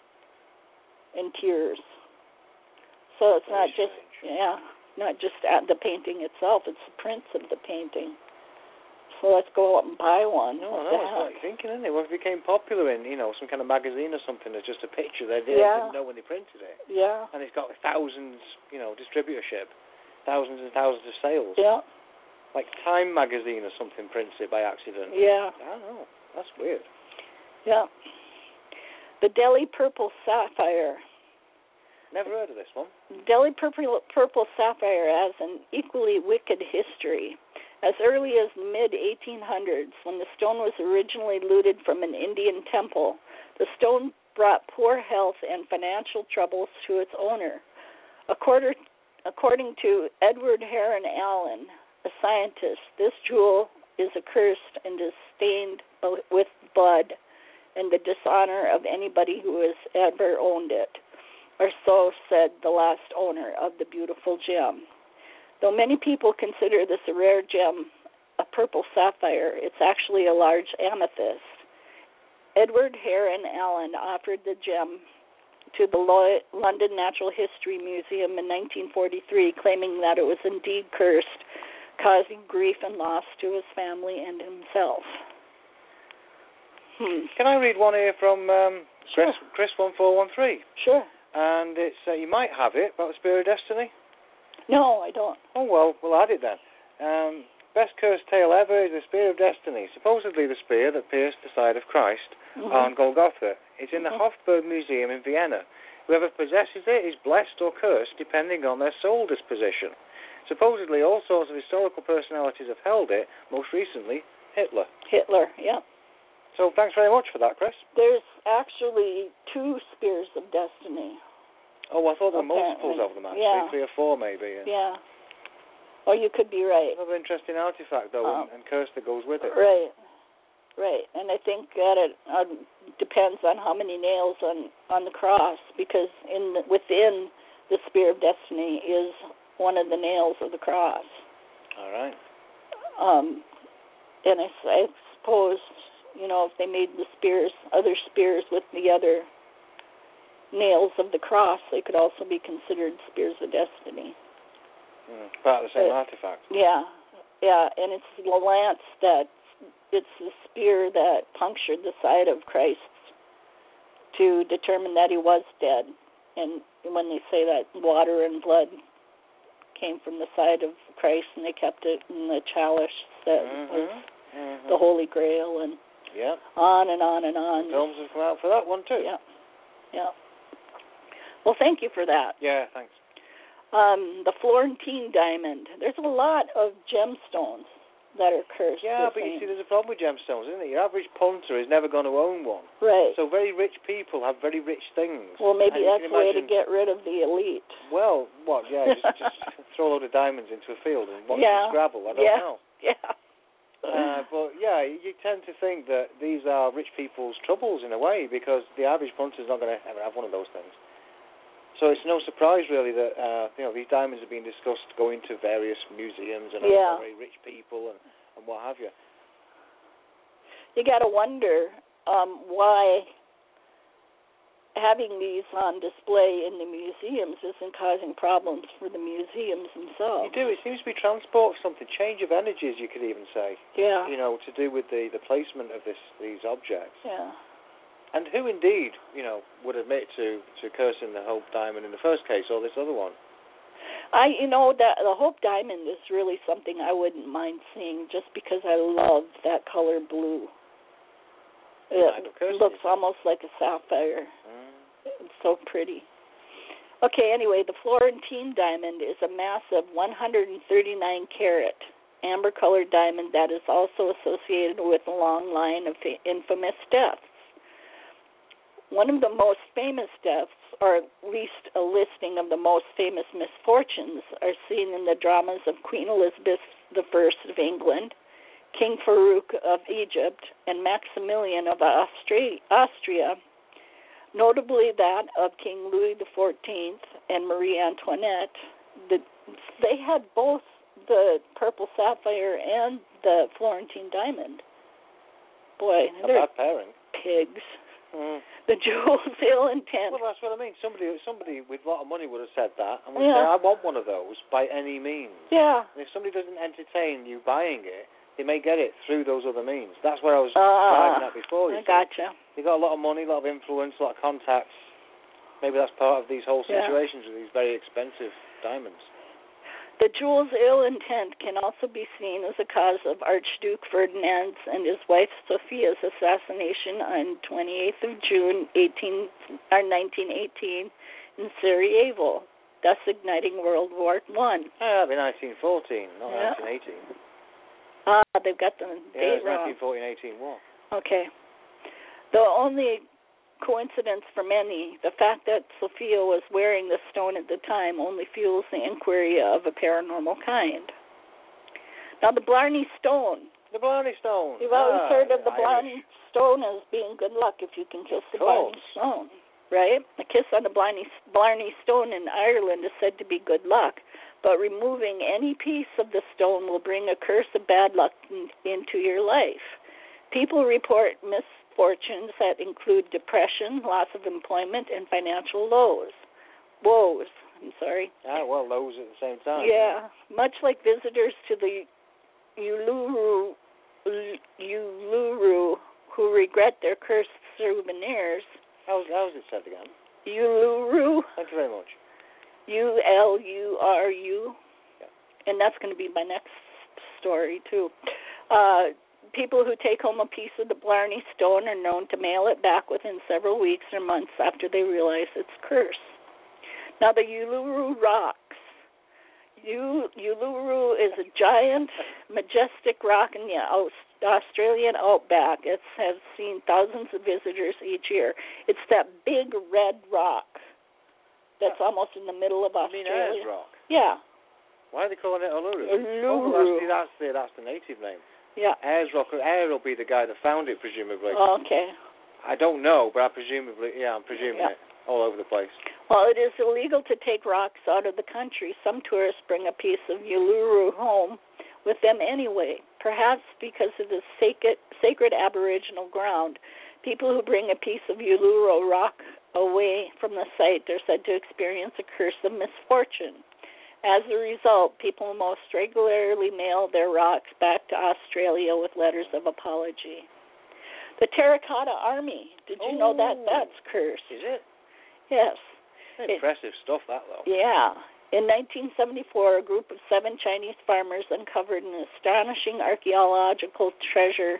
Speaker 2: and tears. So it's
Speaker 3: Very
Speaker 2: not just
Speaker 3: strange.
Speaker 2: yeah. Not just at the painting itself, it's the prints of the painting. So let's go out and buy one.
Speaker 3: No,
Speaker 2: what
Speaker 3: no, it's like thinking, isn't it? Well, it became popular in, you know, some kind of magazine or something. There's just a picture they did,
Speaker 2: yeah.
Speaker 3: didn't know when they printed it.
Speaker 2: Yeah.
Speaker 3: And it's got thousands, you know, distributorship, thousands and thousands of sales.
Speaker 2: Yeah.
Speaker 3: Like Time magazine or something prints it by accident.
Speaker 2: Yeah.
Speaker 3: I don't know. That's weird.
Speaker 2: Yeah. The Delhi Purple Sapphire.
Speaker 3: Never heard of this one.
Speaker 2: Delhi Purple, Purple Sapphire has an equally wicked history. As early as the mid eighteen hundreds, when the stone was originally looted from an Indian temple, the stone brought poor health and financial troubles to its owner. According, according to Edward Heron Allen, a scientist, this jewel is accursed and is stained with blood and the dishonor of anybody who has ever owned it. Or so said the last owner of the beautiful gem. Though many people consider this a rare gem, a purple sapphire, it's actually a large amethyst. Edward Heron Allen offered the gem to the London Natural History Museum in nineteen forty-three, claiming that it was indeed cursed, causing grief and loss to his family and himself. Hmm.
Speaker 3: Can I read one here from um,
Speaker 2: Sure.
Speaker 3: Chris, Chris one four one three?
Speaker 2: Sure.
Speaker 3: And it's uh, you might have it about the Spear of Destiny.
Speaker 2: No, I don't.
Speaker 3: Oh well, we'll add it then. Um, best cursed tale ever is the Spear of Destiny, supposedly the spear that pierced the side of Christ
Speaker 2: Mm-hmm.
Speaker 3: on Golgotha. It's in the
Speaker 2: Mm-hmm.
Speaker 3: Hofburg Museum in Vienna. Whoever possesses it is blessed or cursed depending on their soul disposition. Supposedly all sorts of historical personalities have held it, most recently Hitler.
Speaker 2: Hitler, yeah.
Speaker 3: So thanks very much for that, Chris.
Speaker 2: There's actually two Spears of Destiny.
Speaker 3: Oh, I thought there were
Speaker 2: Apparently.
Speaker 3: multiples of them actually,
Speaker 2: Yeah.
Speaker 3: three or four maybe. Yeah.
Speaker 2: Yeah. Oh, you could be right.
Speaker 3: Another interesting artifact though,
Speaker 2: Um,
Speaker 3: and, and curse that goes with it.
Speaker 2: Right. Right. And I think that it uh, depends on how many nails on, on the cross, because in the, within the Spear of Destiny is one of the nails of the cross.
Speaker 3: All right.
Speaker 2: Um, and I, I suppose, you know, if they made the spears, other spears with the other nails of the cross, they could also be considered Spears of Destiny.
Speaker 3: Mm, part of the same
Speaker 2: But,
Speaker 3: artifact.
Speaker 2: Yeah, yeah, and it's the lance that, it's the spear that punctured the side of Christ to determine that he was dead. And when they say that water and blood came from the side of Christ, and they kept it in the chalice that
Speaker 3: Mm-hmm.
Speaker 2: was
Speaker 3: Mm-hmm.
Speaker 2: the Holy Grail, and
Speaker 3: Yeah.
Speaker 2: on and on and on.
Speaker 3: Films have come out for that one too.
Speaker 2: Yeah, yeah. Well, thank you for that.
Speaker 3: Yeah, thanks.
Speaker 2: Um, the Florentine diamond. There's a lot of gemstones that are cursed.
Speaker 3: Yeah,
Speaker 2: with
Speaker 3: but you
Speaker 2: things.
Speaker 3: see, there's a problem with gemstones, isn't it? Your average punter is never going to own one.
Speaker 2: Right.
Speaker 3: So very rich people have very rich things.
Speaker 2: Well, maybe
Speaker 3: And you
Speaker 2: that's
Speaker 3: can
Speaker 2: a way to
Speaker 3: imagine-
Speaker 2: get rid of the elite.
Speaker 3: Well, what? Yeah, just, just throw a load of diamonds into a field and watch
Speaker 2: Yeah.
Speaker 3: them scrabble. I don't
Speaker 2: yeah.
Speaker 3: know.
Speaker 2: Yeah.
Speaker 3: Uh, but yeah, you tend to think that these are rich people's troubles in a way, because the average punter's not going to ever have one of those things. So it's no surprise really that uh, you know these diamonds are being discussed going to various museums and
Speaker 2: Yeah.
Speaker 3: very rich people and, and what have you.
Speaker 2: You got to wonder um, why having these on display in the museums isn't causing problems for the museums themselves.
Speaker 3: You do. It seems to be transport of something, change of energies. You could even say.
Speaker 2: Yeah.
Speaker 3: You know, to do with the, the placement of this these objects.
Speaker 2: Yeah.
Speaker 3: And who indeed, you know, would admit to, to cursing the Hope Diamond in the first case, or this other one?
Speaker 2: I, you know, that the Hope Diamond is really something I wouldn't mind seeing, just because I love that color blue.
Speaker 3: Kind of
Speaker 2: It
Speaker 3: cursing.
Speaker 2: looks almost like a sapphire.
Speaker 3: Mm.
Speaker 2: It's so pretty. Okay, anyway, the Florentine diamond is a massive one hundred thirty-nine carat amber-colored diamond that is also associated with a long line of infamous deaths. One of the most famous deaths, or at least a listing of the most famous misfortunes, are seen in the dramas of Queen Elizabeth the First of England, King Farouk of Egypt, and Maximilian of Austria, Austria. Notably that of King Louis the Fourteenth and Marie Antoinette. The, they had both the purple sapphire and the Florentine diamond. Boy,
Speaker 3: A
Speaker 2: they're
Speaker 3: bad pairing.
Speaker 2: pigs.
Speaker 3: Mm.
Speaker 2: The jewels ill intent.
Speaker 3: Well, that's what I mean. Somebody, somebody with a lot of money would have said that, and would
Speaker 2: Yeah.
Speaker 3: say, "I want one of those by any means."
Speaker 2: Yeah.
Speaker 3: And if somebody doesn't entertain you buying it, they may get it through those other means. That's where I was
Speaker 2: Uh,
Speaker 3: driving at before. You
Speaker 2: I
Speaker 3: see.
Speaker 2: gotcha.
Speaker 3: You got a lot of money, a lot of influence, a lot of contacts. Maybe that's part of these whole
Speaker 2: Yeah.
Speaker 3: situations with these very expensive diamonds.
Speaker 2: The jewel's ill intent can also be seen as a cause of Archduke Ferdinand's and his wife Sophia's assassination on twenty-eighth of June eighteen, or nineteen eighteen in Sarajevo, thus igniting World War One.
Speaker 3: Oh, that'd be nineteen fourteen, not
Speaker 2: Yeah.
Speaker 3: nineteen eighteen.
Speaker 2: Ah, they've got the
Speaker 3: Yeah,
Speaker 2: date
Speaker 3: it's
Speaker 2: wrong.
Speaker 3: nineteen fourteen eighteen war.
Speaker 2: Okay. The only coincidence for many, the fact that Sophia was wearing the stone at the time only fuels the inquiry of a paranormal kind. Now, the Blarney Stone.
Speaker 3: The Blarney Stone.
Speaker 2: You've always
Speaker 3: ah,
Speaker 2: heard of the
Speaker 3: Irish.
Speaker 2: Blarney Stone as being good luck if you can kiss the
Speaker 3: Of course.
Speaker 2: Blarney Stone, right? A kiss on the Blarney, Blarney Stone in Ireland is said to be good luck, but removing any piece of the stone will bring a curse of bad luck in, into your life. People report misfortunes that include depression, loss of employment, and financial lows. Woes, I'm sorry.
Speaker 3: Ah, well, those at the same time.
Speaker 2: Yeah, much like visitors to the Uluru, Uluru who regret their cursed souvenirs.
Speaker 3: How's, how's it said again?
Speaker 2: Uluru.
Speaker 3: Thank you very much.
Speaker 2: U L U R U.
Speaker 3: Yeah.
Speaker 2: And that's going to be my next story, too. Uh, people who take home a piece of the Blarney Stone are known to mail it back within several weeks or months after they realize it's cursed. Now, the Uluru Rocks. U- Uluru is a giant, majestic rock in the Australian outback. It has seen thousands of visitors each year. It's that big red rock that's oh. almost in the middle of Australia.
Speaker 3: You mean Ayers Rock?
Speaker 2: Yeah.
Speaker 3: Why are they calling it Uluru?
Speaker 2: Uluru.
Speaker 3: Oh, that's the, that's the, that's the native name.
Speaker 2: Yeah.
Speaker 3: Ayers Rock. Ayers will be the guy that found it, presumably.
Speaker 2: Oh, okay.
Speaker 3: I don't know, but I presumably, yeah, I'm presuming
Speaker 2: yeah.
Speaker 3: it. All over the place.
Speaker 2: Well, it is illegal to take rocks out of the country. Some tourists bring a piece of Uluru home with them anyway, perhaps because of the sacred, sacred Aboriginal ground. People who bring a piece of Uluru rock away from the site are said to experience a curse of misfortune. As a result, people most regularly mail their rocks back to Australia with letters of apology. The Terracotta Army. Did you oh, know that that's cursed?
Speaker 3: Is it?
Speaker 2: Yes.
Speaker 3: Impressive it, stuff, that, though.
Speaker 2: Yeah. In nineteen seventy-four, a group of seven Chinese farmers uncovered an astonishing archaeological treasure,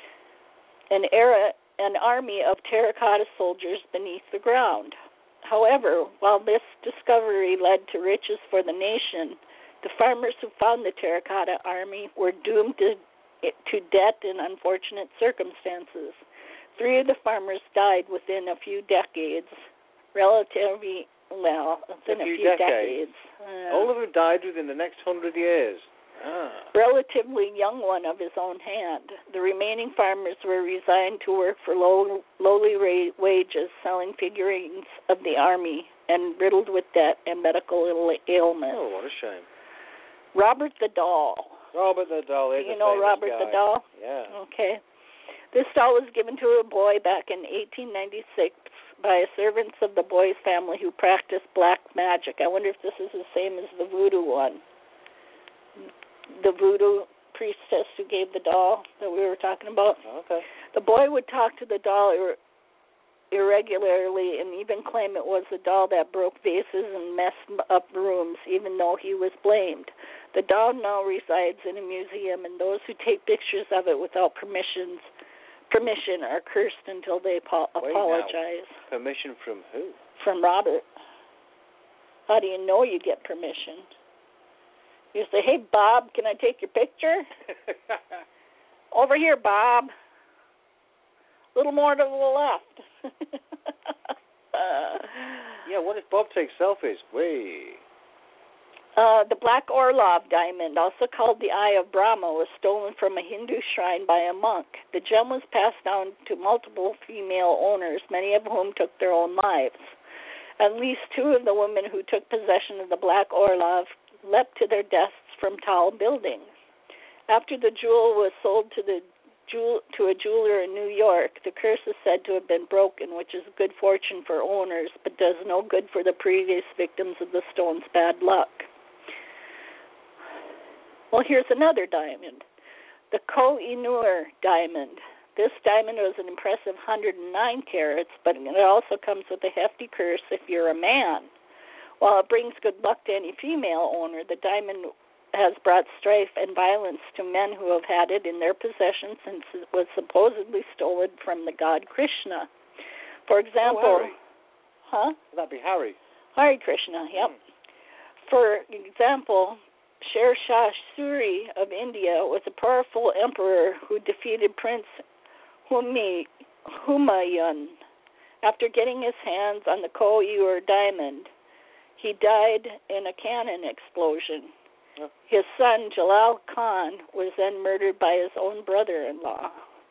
Speaker 2: an, era, an army of terracotta soldiers beneath the ground. However, while this discovery led to riches for the nation, the farmers who found the terracotta army were doomed to, to death in unfortunate circumstances. Three of the farmers died within a few decades. Relatively, well, within a, a few, few decades. decades. Uh,
Speaker 3: All of them died within the next hundred years. Ah.
Speaker 2: Relatively young one of his own hand. The remaining farmers were resigned to work for low, lowly ra- wages, selling figurines of the army, and riddled with debt and medical Ill- ailments.
Speaker 3: Oh, what a shame.
Speaker 2: Robert the Doll.
Speaker 3: Robert the Doll.
Speaker 2: Do you know Robert
Speaker 3: guy.
Speaker 2: the Doll?
Speaker 3: Yeah.
Speaker 2: Okay. This doll was given to a boy back in eighteen ninety-six by servants of the boy's family who practiced black magic. I wonder if this is the same as the voodoo one. The voodoo priestess who gave the doll that we were talking about.
Speaker 3: Okay.
Speaker 2: The boy would talk to the doll ir- irregularly and even claim it was the doll that broke vases and messed up rooms, even though he was blamed. The doll now resides in a museum, and those who take pictures of it without permissions permission are cursed until they apo- apologize.
Speaker 3: Wait, permission from who?
Speaker 2: From Robert. How do you know you get permission? You say, hey, Bob, can I take your picture? Over here, Bob. A little more to the left. uh,
Speaker 3: yeah, what if Bob takes selfies? Way.
Speaker 2: Uh, the Black Orlov diamond, also called the Eye of Brahma, was stolen from a Hindu shrine by a monk. The gem was passed down to multiple female owners, many of whom took their own lives. At least two of the women who took possession of the Black Orlov leapt to their deaths from tall buildings. After the jewel was sold to the jewel, to a jeweler in New York, the curse is said to have been broken, which is good fortune for owners, but does no good for the previous victims of the stone's bad luck. Well, here's another diamond, the Koh-i-Noor diamond. This diamond was an impressive one hundred nine carats, but it also comes with a hefty curse if you're a man. While it brings good luck to any female owner, the diamond has brought strife and violence to men who have had it in their possession since it was supposedly stolen from the god Krishna. For example,
Speaker 3: oh, Harry.
Speaker 2: huh?
Speaker 3: That'd be Harry.
Speaker 2: Hari Krishna, yep. Hmm. For example, Sher Shah Suri of India was a powerful emperor who defeated Prince Humi, Humayun. After getting his hands on the Koh-i-Noor diamond, he died in a cannon explosion. Oh. His son, Jalal Khan, was then murdered by his own brother-in-law.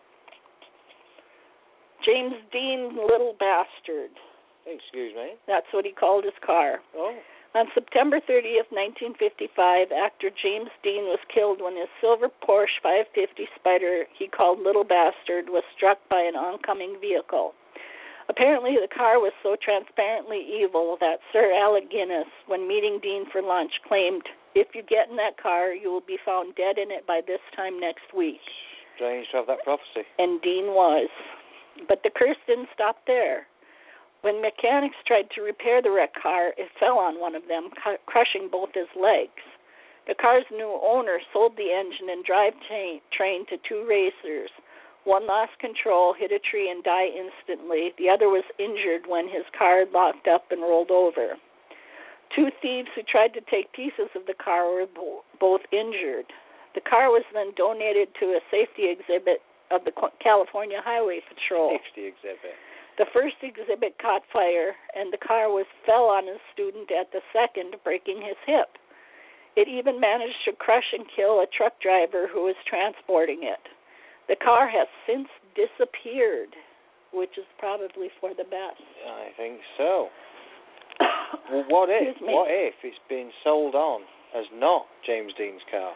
Speaker 2: James Dean, Little Bastard.
Speaker 3: Excuse me?
Speaker 2: That's what he called his car.
Speaker 3: Oh.
Speaker 2: On September thirtieth, nineteen fifty-five, actor James Dean was killed when his silver Porsche five fifty Spider he called Little Bastard was struck by an oncoming vehicle. Apparently, the car was so transparently evil that Sir Alec Guinness, when meeting Dean for lunch, claimed, if you get in that car, you will be found dead in it by this time next week.
Speaker 3: strange to have that prophecy.
Speaker 2: And Dean was. But the curse didn't stop there. When mechanics tried to repair the wrecked car, it fell on one of them, cu- crushing both his legs. The car's new owner sold the engine and drivetrain train to two racers. One lost control, hit a tree, and died instantly. The other was injured when his car locked up and rolled over. Two thieves who tried to take pieces of the car were bo- both injured. The car was then donated to a safety exhibit of the California Highway Patrol.
Speaker 3: Safety exhibit.
Speaker 2: The first exhibit caught fire, and the car was fell on a student at the second, breaking his hip. It even managed to crush and kill a truck driver who was transporting it. The car has since disappeared, which is probably for the best.
Speaker 3: I think so. Well, what if? What if it's been sold on as not James Dean's car?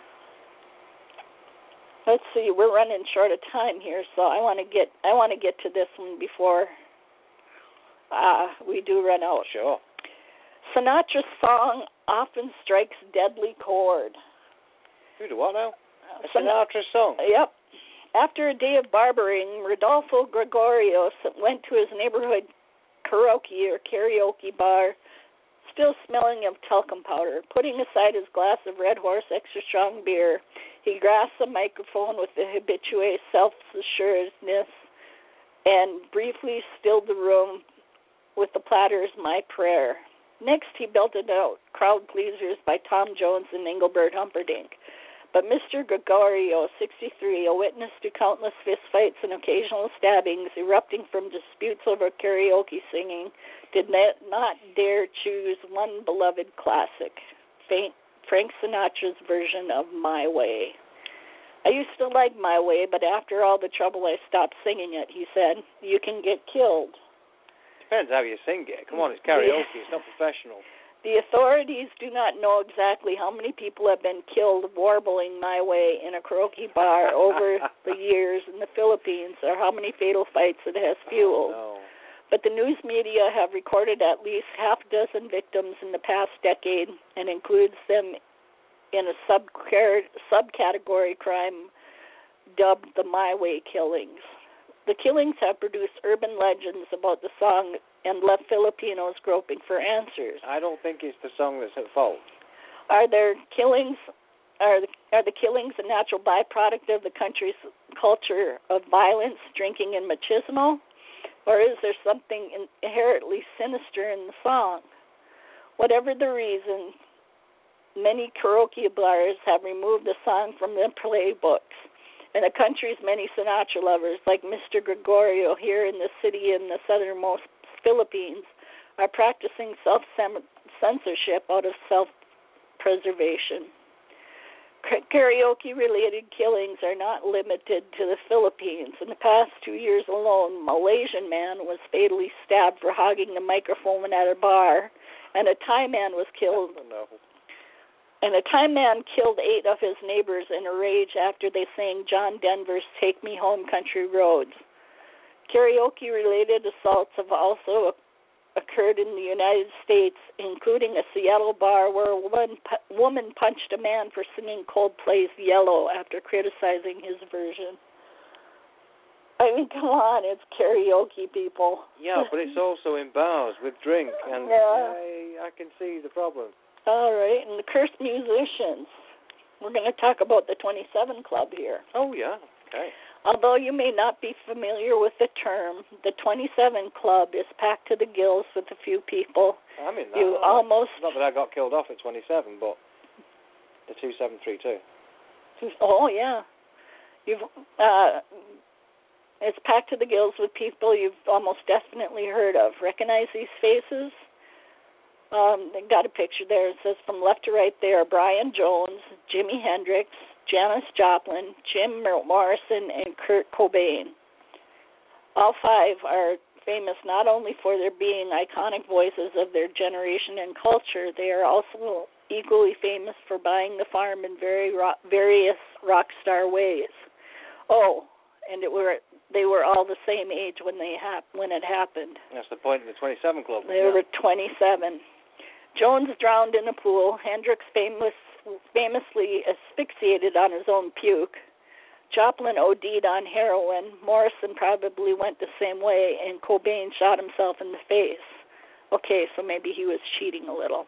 Speaker 2: Let's see. We're running short of time here, so I want to get I want to get to this one before uh, we do run out.
Speaker 3: Sure.
Speaker 2: Sinatra's song often strikes deadly chord.
Speaker 3: Who do what now? A
Speaker 2: Sin-
Speaker 3: Sinatra song?
Speaker 2: Yep. After a day of barbering, Rodolfo Gregorio went to his neighborhood karaoke or karaoke bar, still smelling of talcum powder. Putting aside his glass of Red Horse extra strong beer, he grasped the microphone with the habitué self-assuredness and briefly stilled the room with the Platters' My Prayer. Next, he belted out Crowd Pleasers by Tom Jones and Engelbert Humperdinck. But Mister Gregorio, sixty-three, a witness to countless fistfights and occasional stabbings erupting from disputes over karaoke singing, did not dare choose one beloved classic, Frank Sinatra's version of My Way. I used to like My Way, but after all the trouble I stopped singing it, he said. You can get killed.
Speaker 3: Depends how you sing it. Come on, it's karaoke, it's not professional.
Speaker 2: The authorities do not know exactly how many people have been killed warbling My Way in a karaoke bar over the years in the Philippines, or how many fatal fights it has fueled.
Speaker 3: Oh, no.
Speaker 2: But the news media have recorded at least half a dozen victims in the past decade and includes them in a sub subcategory crime dubbed the My Way killings. The killings have produced urban legends about the song and left Filipinos groping for answers.
Speaker 3: I don't think it's the song that's at fault.
Speaker 2: Are there killings? Are the, are the killings a natural byproduct of the country's culture of violence, drinking, and machismo? Or is there something inherently sinister in the song? Whatever the reason, many karaoke bars have removed the song from their playbooks. And the country's many Sinatra lovers, like Mister Gregorio here in the city in the southernmost Philippines, are practicing self-censorship out of self-preservation. Karaoke-related killings are not limited to the Philippines. In the past two years alone, a Malaysian man was fatally stabbed for hogging the microphone at a bar, and a Thai man was killed.
Speaker 3: Oh, no.
Speaker 2: And a Thai man killed eight of his neighbors in a rage after they sang John Denver's Take Me Home Country Roads. Karaoke-related assaults have also occurred in the United States, including a Seattle bar where a woman, woman punched a man for singing Coldplay's Yellow after criticizing his version. I mean, come on, it's karaoke, people.
Speaker 3: Yeah, but it's also in bars with drink, and
Speaker 2: yeah.
Speaker 3: I, I can see the problem.
Speaker 2: All right, and the cursed musicians. We're going to talk about the twenty-seven Club here.
Speaker 3: Oh, yeah, okay.
Speaker 2: Although you may not be familiar with the term, the twenty-seven Club is packed to the gills with a few people.
Speaker 3: I mean, that,
Speaker 2: you
Speaker 3: uh,
Speaker 2: almost
Speaker 3: not that I got killed off at twenty-seven, but the two seven three two.
Speaker 2: Oh, yeah. You've uh, it's packed to the gills with people you've almost definitely heard of. Recognize these faces? Um, they got a picture there. It says from left to right there, Brian Jones, Jimi Hendrix, Janis Joplin, Jim Morrison, and Kurt Cobain. All five are famous not only for their being iconic voices of their generation and culture, they are also equally famous for buying the farm in very rock, various rock star ways. Oh, and it were they were all the same age when they hap- when it happened.
Speaker 3: That's the point of the twenty-seven Club.
Speaker 2: They
Speaker 3: yeah.
Speaker 2: were twenty-seven. Jones drowned in a pool. Hendrix famous, famously asphyxiated on his own puke. Joplin OD'd on heroin. Morrison probably went the same way, and Cobain shot himself in the face. Okay, so maybe he was cheating a little.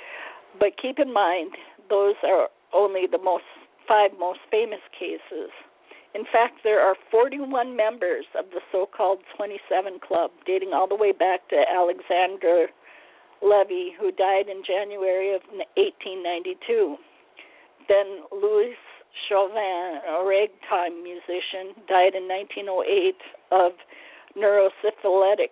Speaker 2: But keep in mind, those are only the most five most famous cases. In fact, there are forty-one members of the so-called twenty-seven Club, dating all the way back to Alexander Levy, who died in January of eighteen ninety-two. Then Louis Chauvin, a ragtime musician, died in nineteen oh eight of neurosyphilitic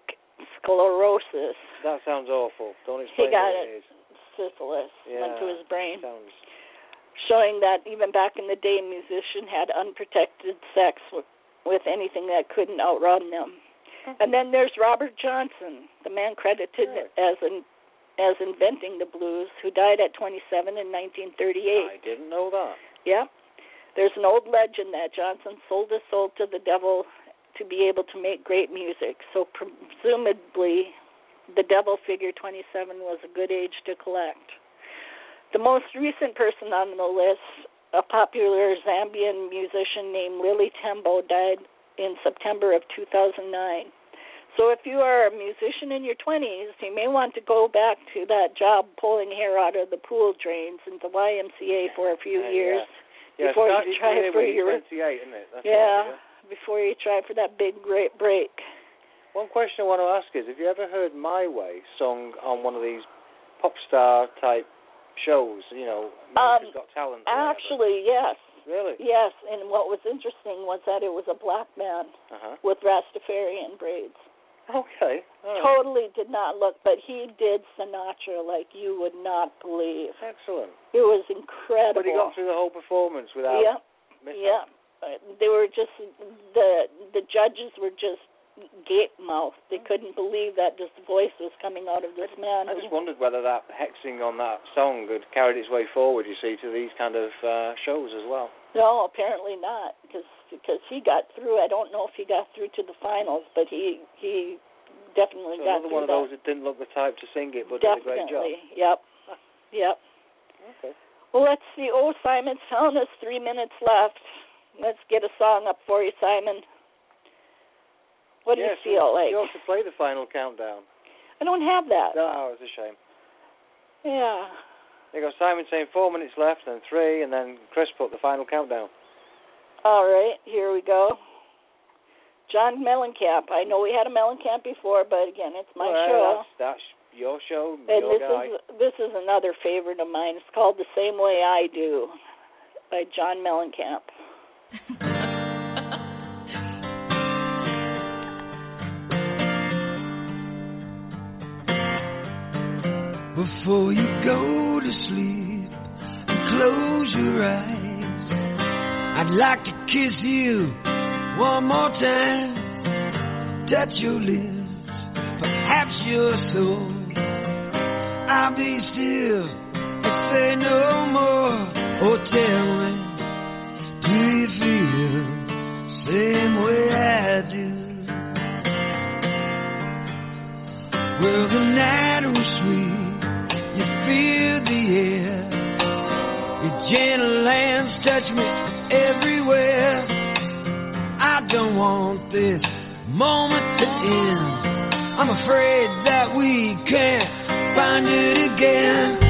Speaker 2: sclerosis.
Speaker 3: That sounds awful. Don't explain
Speaker 2: he got
Speaker 3: what
Speaker 2: it.
Speaker 3: it is.
Speaker 2: Syphilis
Speaker 3: Yeah,
Speaker 2: went to his brain.
Speaker 3: Sounds...
Speaker 2: Showing that even back in the day, musicians had unprotected sex with, with anything that couldn't outrun them. Mm-hmm. And then there's Robert Johnson, the man credited
Speaker 3: right.
Speaker 2: as an as inventing the blues, who died at twenty-seven in nineteen thirty-eight.
Speaker 3: I didn't know that.
Speaker 2: Yeah. There's an old legend that Johnson sold his soul to the devil to be able to make great music. So presumably, the devil figure twenty-seven was a good age to collect. The most recent person on the list, a popular Zambian musician named Lily Tembo, died in September of two thousand nine. So if you are a musician in your twenties, you may want to go back to that job pulling hair out of the pool drains in the Y M C A for a few
Speaker 3: uh,
Speaker 2: years
Speaker 3: yeah.
Speaker 2: before
Speaker 3: Yeah,
Speaker 2: you try for your
Speaker 3: twenty-eight, isn't it? That's
Speaker 2: yeah,
Speaker 3: right, yeah,
Speaker 2: before you try for that big great break.
Speaker 3: One question I want to ask is, have you ever heard My Way sung on one of these pop star type shows, you know, America's
Speaker 2: Um,
Speaker 3: Got Talent?
Speaker 2: Actually, yes.
Speaker 3: Really?
Speaker 2: Yes, and what was interesting was that it was a black man
Speaker 3: uh-huh.
Speaker 2: with Rastafarian braids.
Speaker 3: Okay. Right.
Speaker 2: Totally did not look, but he did Sinatra like you would not believe.
Speaker 3: Excellent.
Speaker 2: It was incredible.
Speaker 3: But he got through the whole performance without
Speaker 2: Yep,
Speaker 3: mishap.
Speaker 2: yep. Uh, They were just, the the judges were just gape-mouthed. They couldn't believe that this voice was coming out of this man.
Speaker 3: I just wondered whether that hexing on that song had carried its way forward, you see, to these kind of uh, shows as well.
Speaker 2: No, apparently not, because because he got through. I don't know if he got through to the finals, but he he definitely
Speaker 3: so
Speaker 2: got
Speaker 3: another
Speaker 2: through
Speaker 3: one of
Speaker 2: that.
Speaker 3: those that didn't look the type to sing it, but
Speaker 2: definitely.
Speaker 3: did a great job.
Speaker 2: Yep, yep.
Speaker 3: Okay.
Speaker 2: Well, let's see. Oh, Simon's telling us three minutes left. Let's get a song up for you, Simon. What do
Speaker 3: yes,
Speaker 2: you feel like?
Speaker 3: You ought to play the final countdown.
Speaker 2: I don't have that.
Speaker 3: No, it's a shame.
Speaker 2: Yeah.
Speaker 3: You got Simon saying four minutes left, and three, and then Chris put the final countdown.
Speaker 2: All right, here we go. John Mellencamp. I know we had a Mellencamp before, but again, it's my
Speaker 3: well,
Speaker 2: show.
Speaker 3: That's, that's your show,
Speaker 2: and
Speaker 3: your
Speaker 2: this
Speaker 3: guy.
Speaker 2: is this is another favorite of mine. It's called "The Same Way I Do" by John Mellencamp.
Speaker 1: Before you go to sleep and close your eyes, I'd like to kiss you one more time, touch your lips, perhaps your soul. I'll be still and say no more. Oh, tell me, do you feel the same way I do? Well, the night was sweet. You feel the air, your gentle hands touch me everywhere. I don't want this moment to end. I'm afraid that we can't find it again.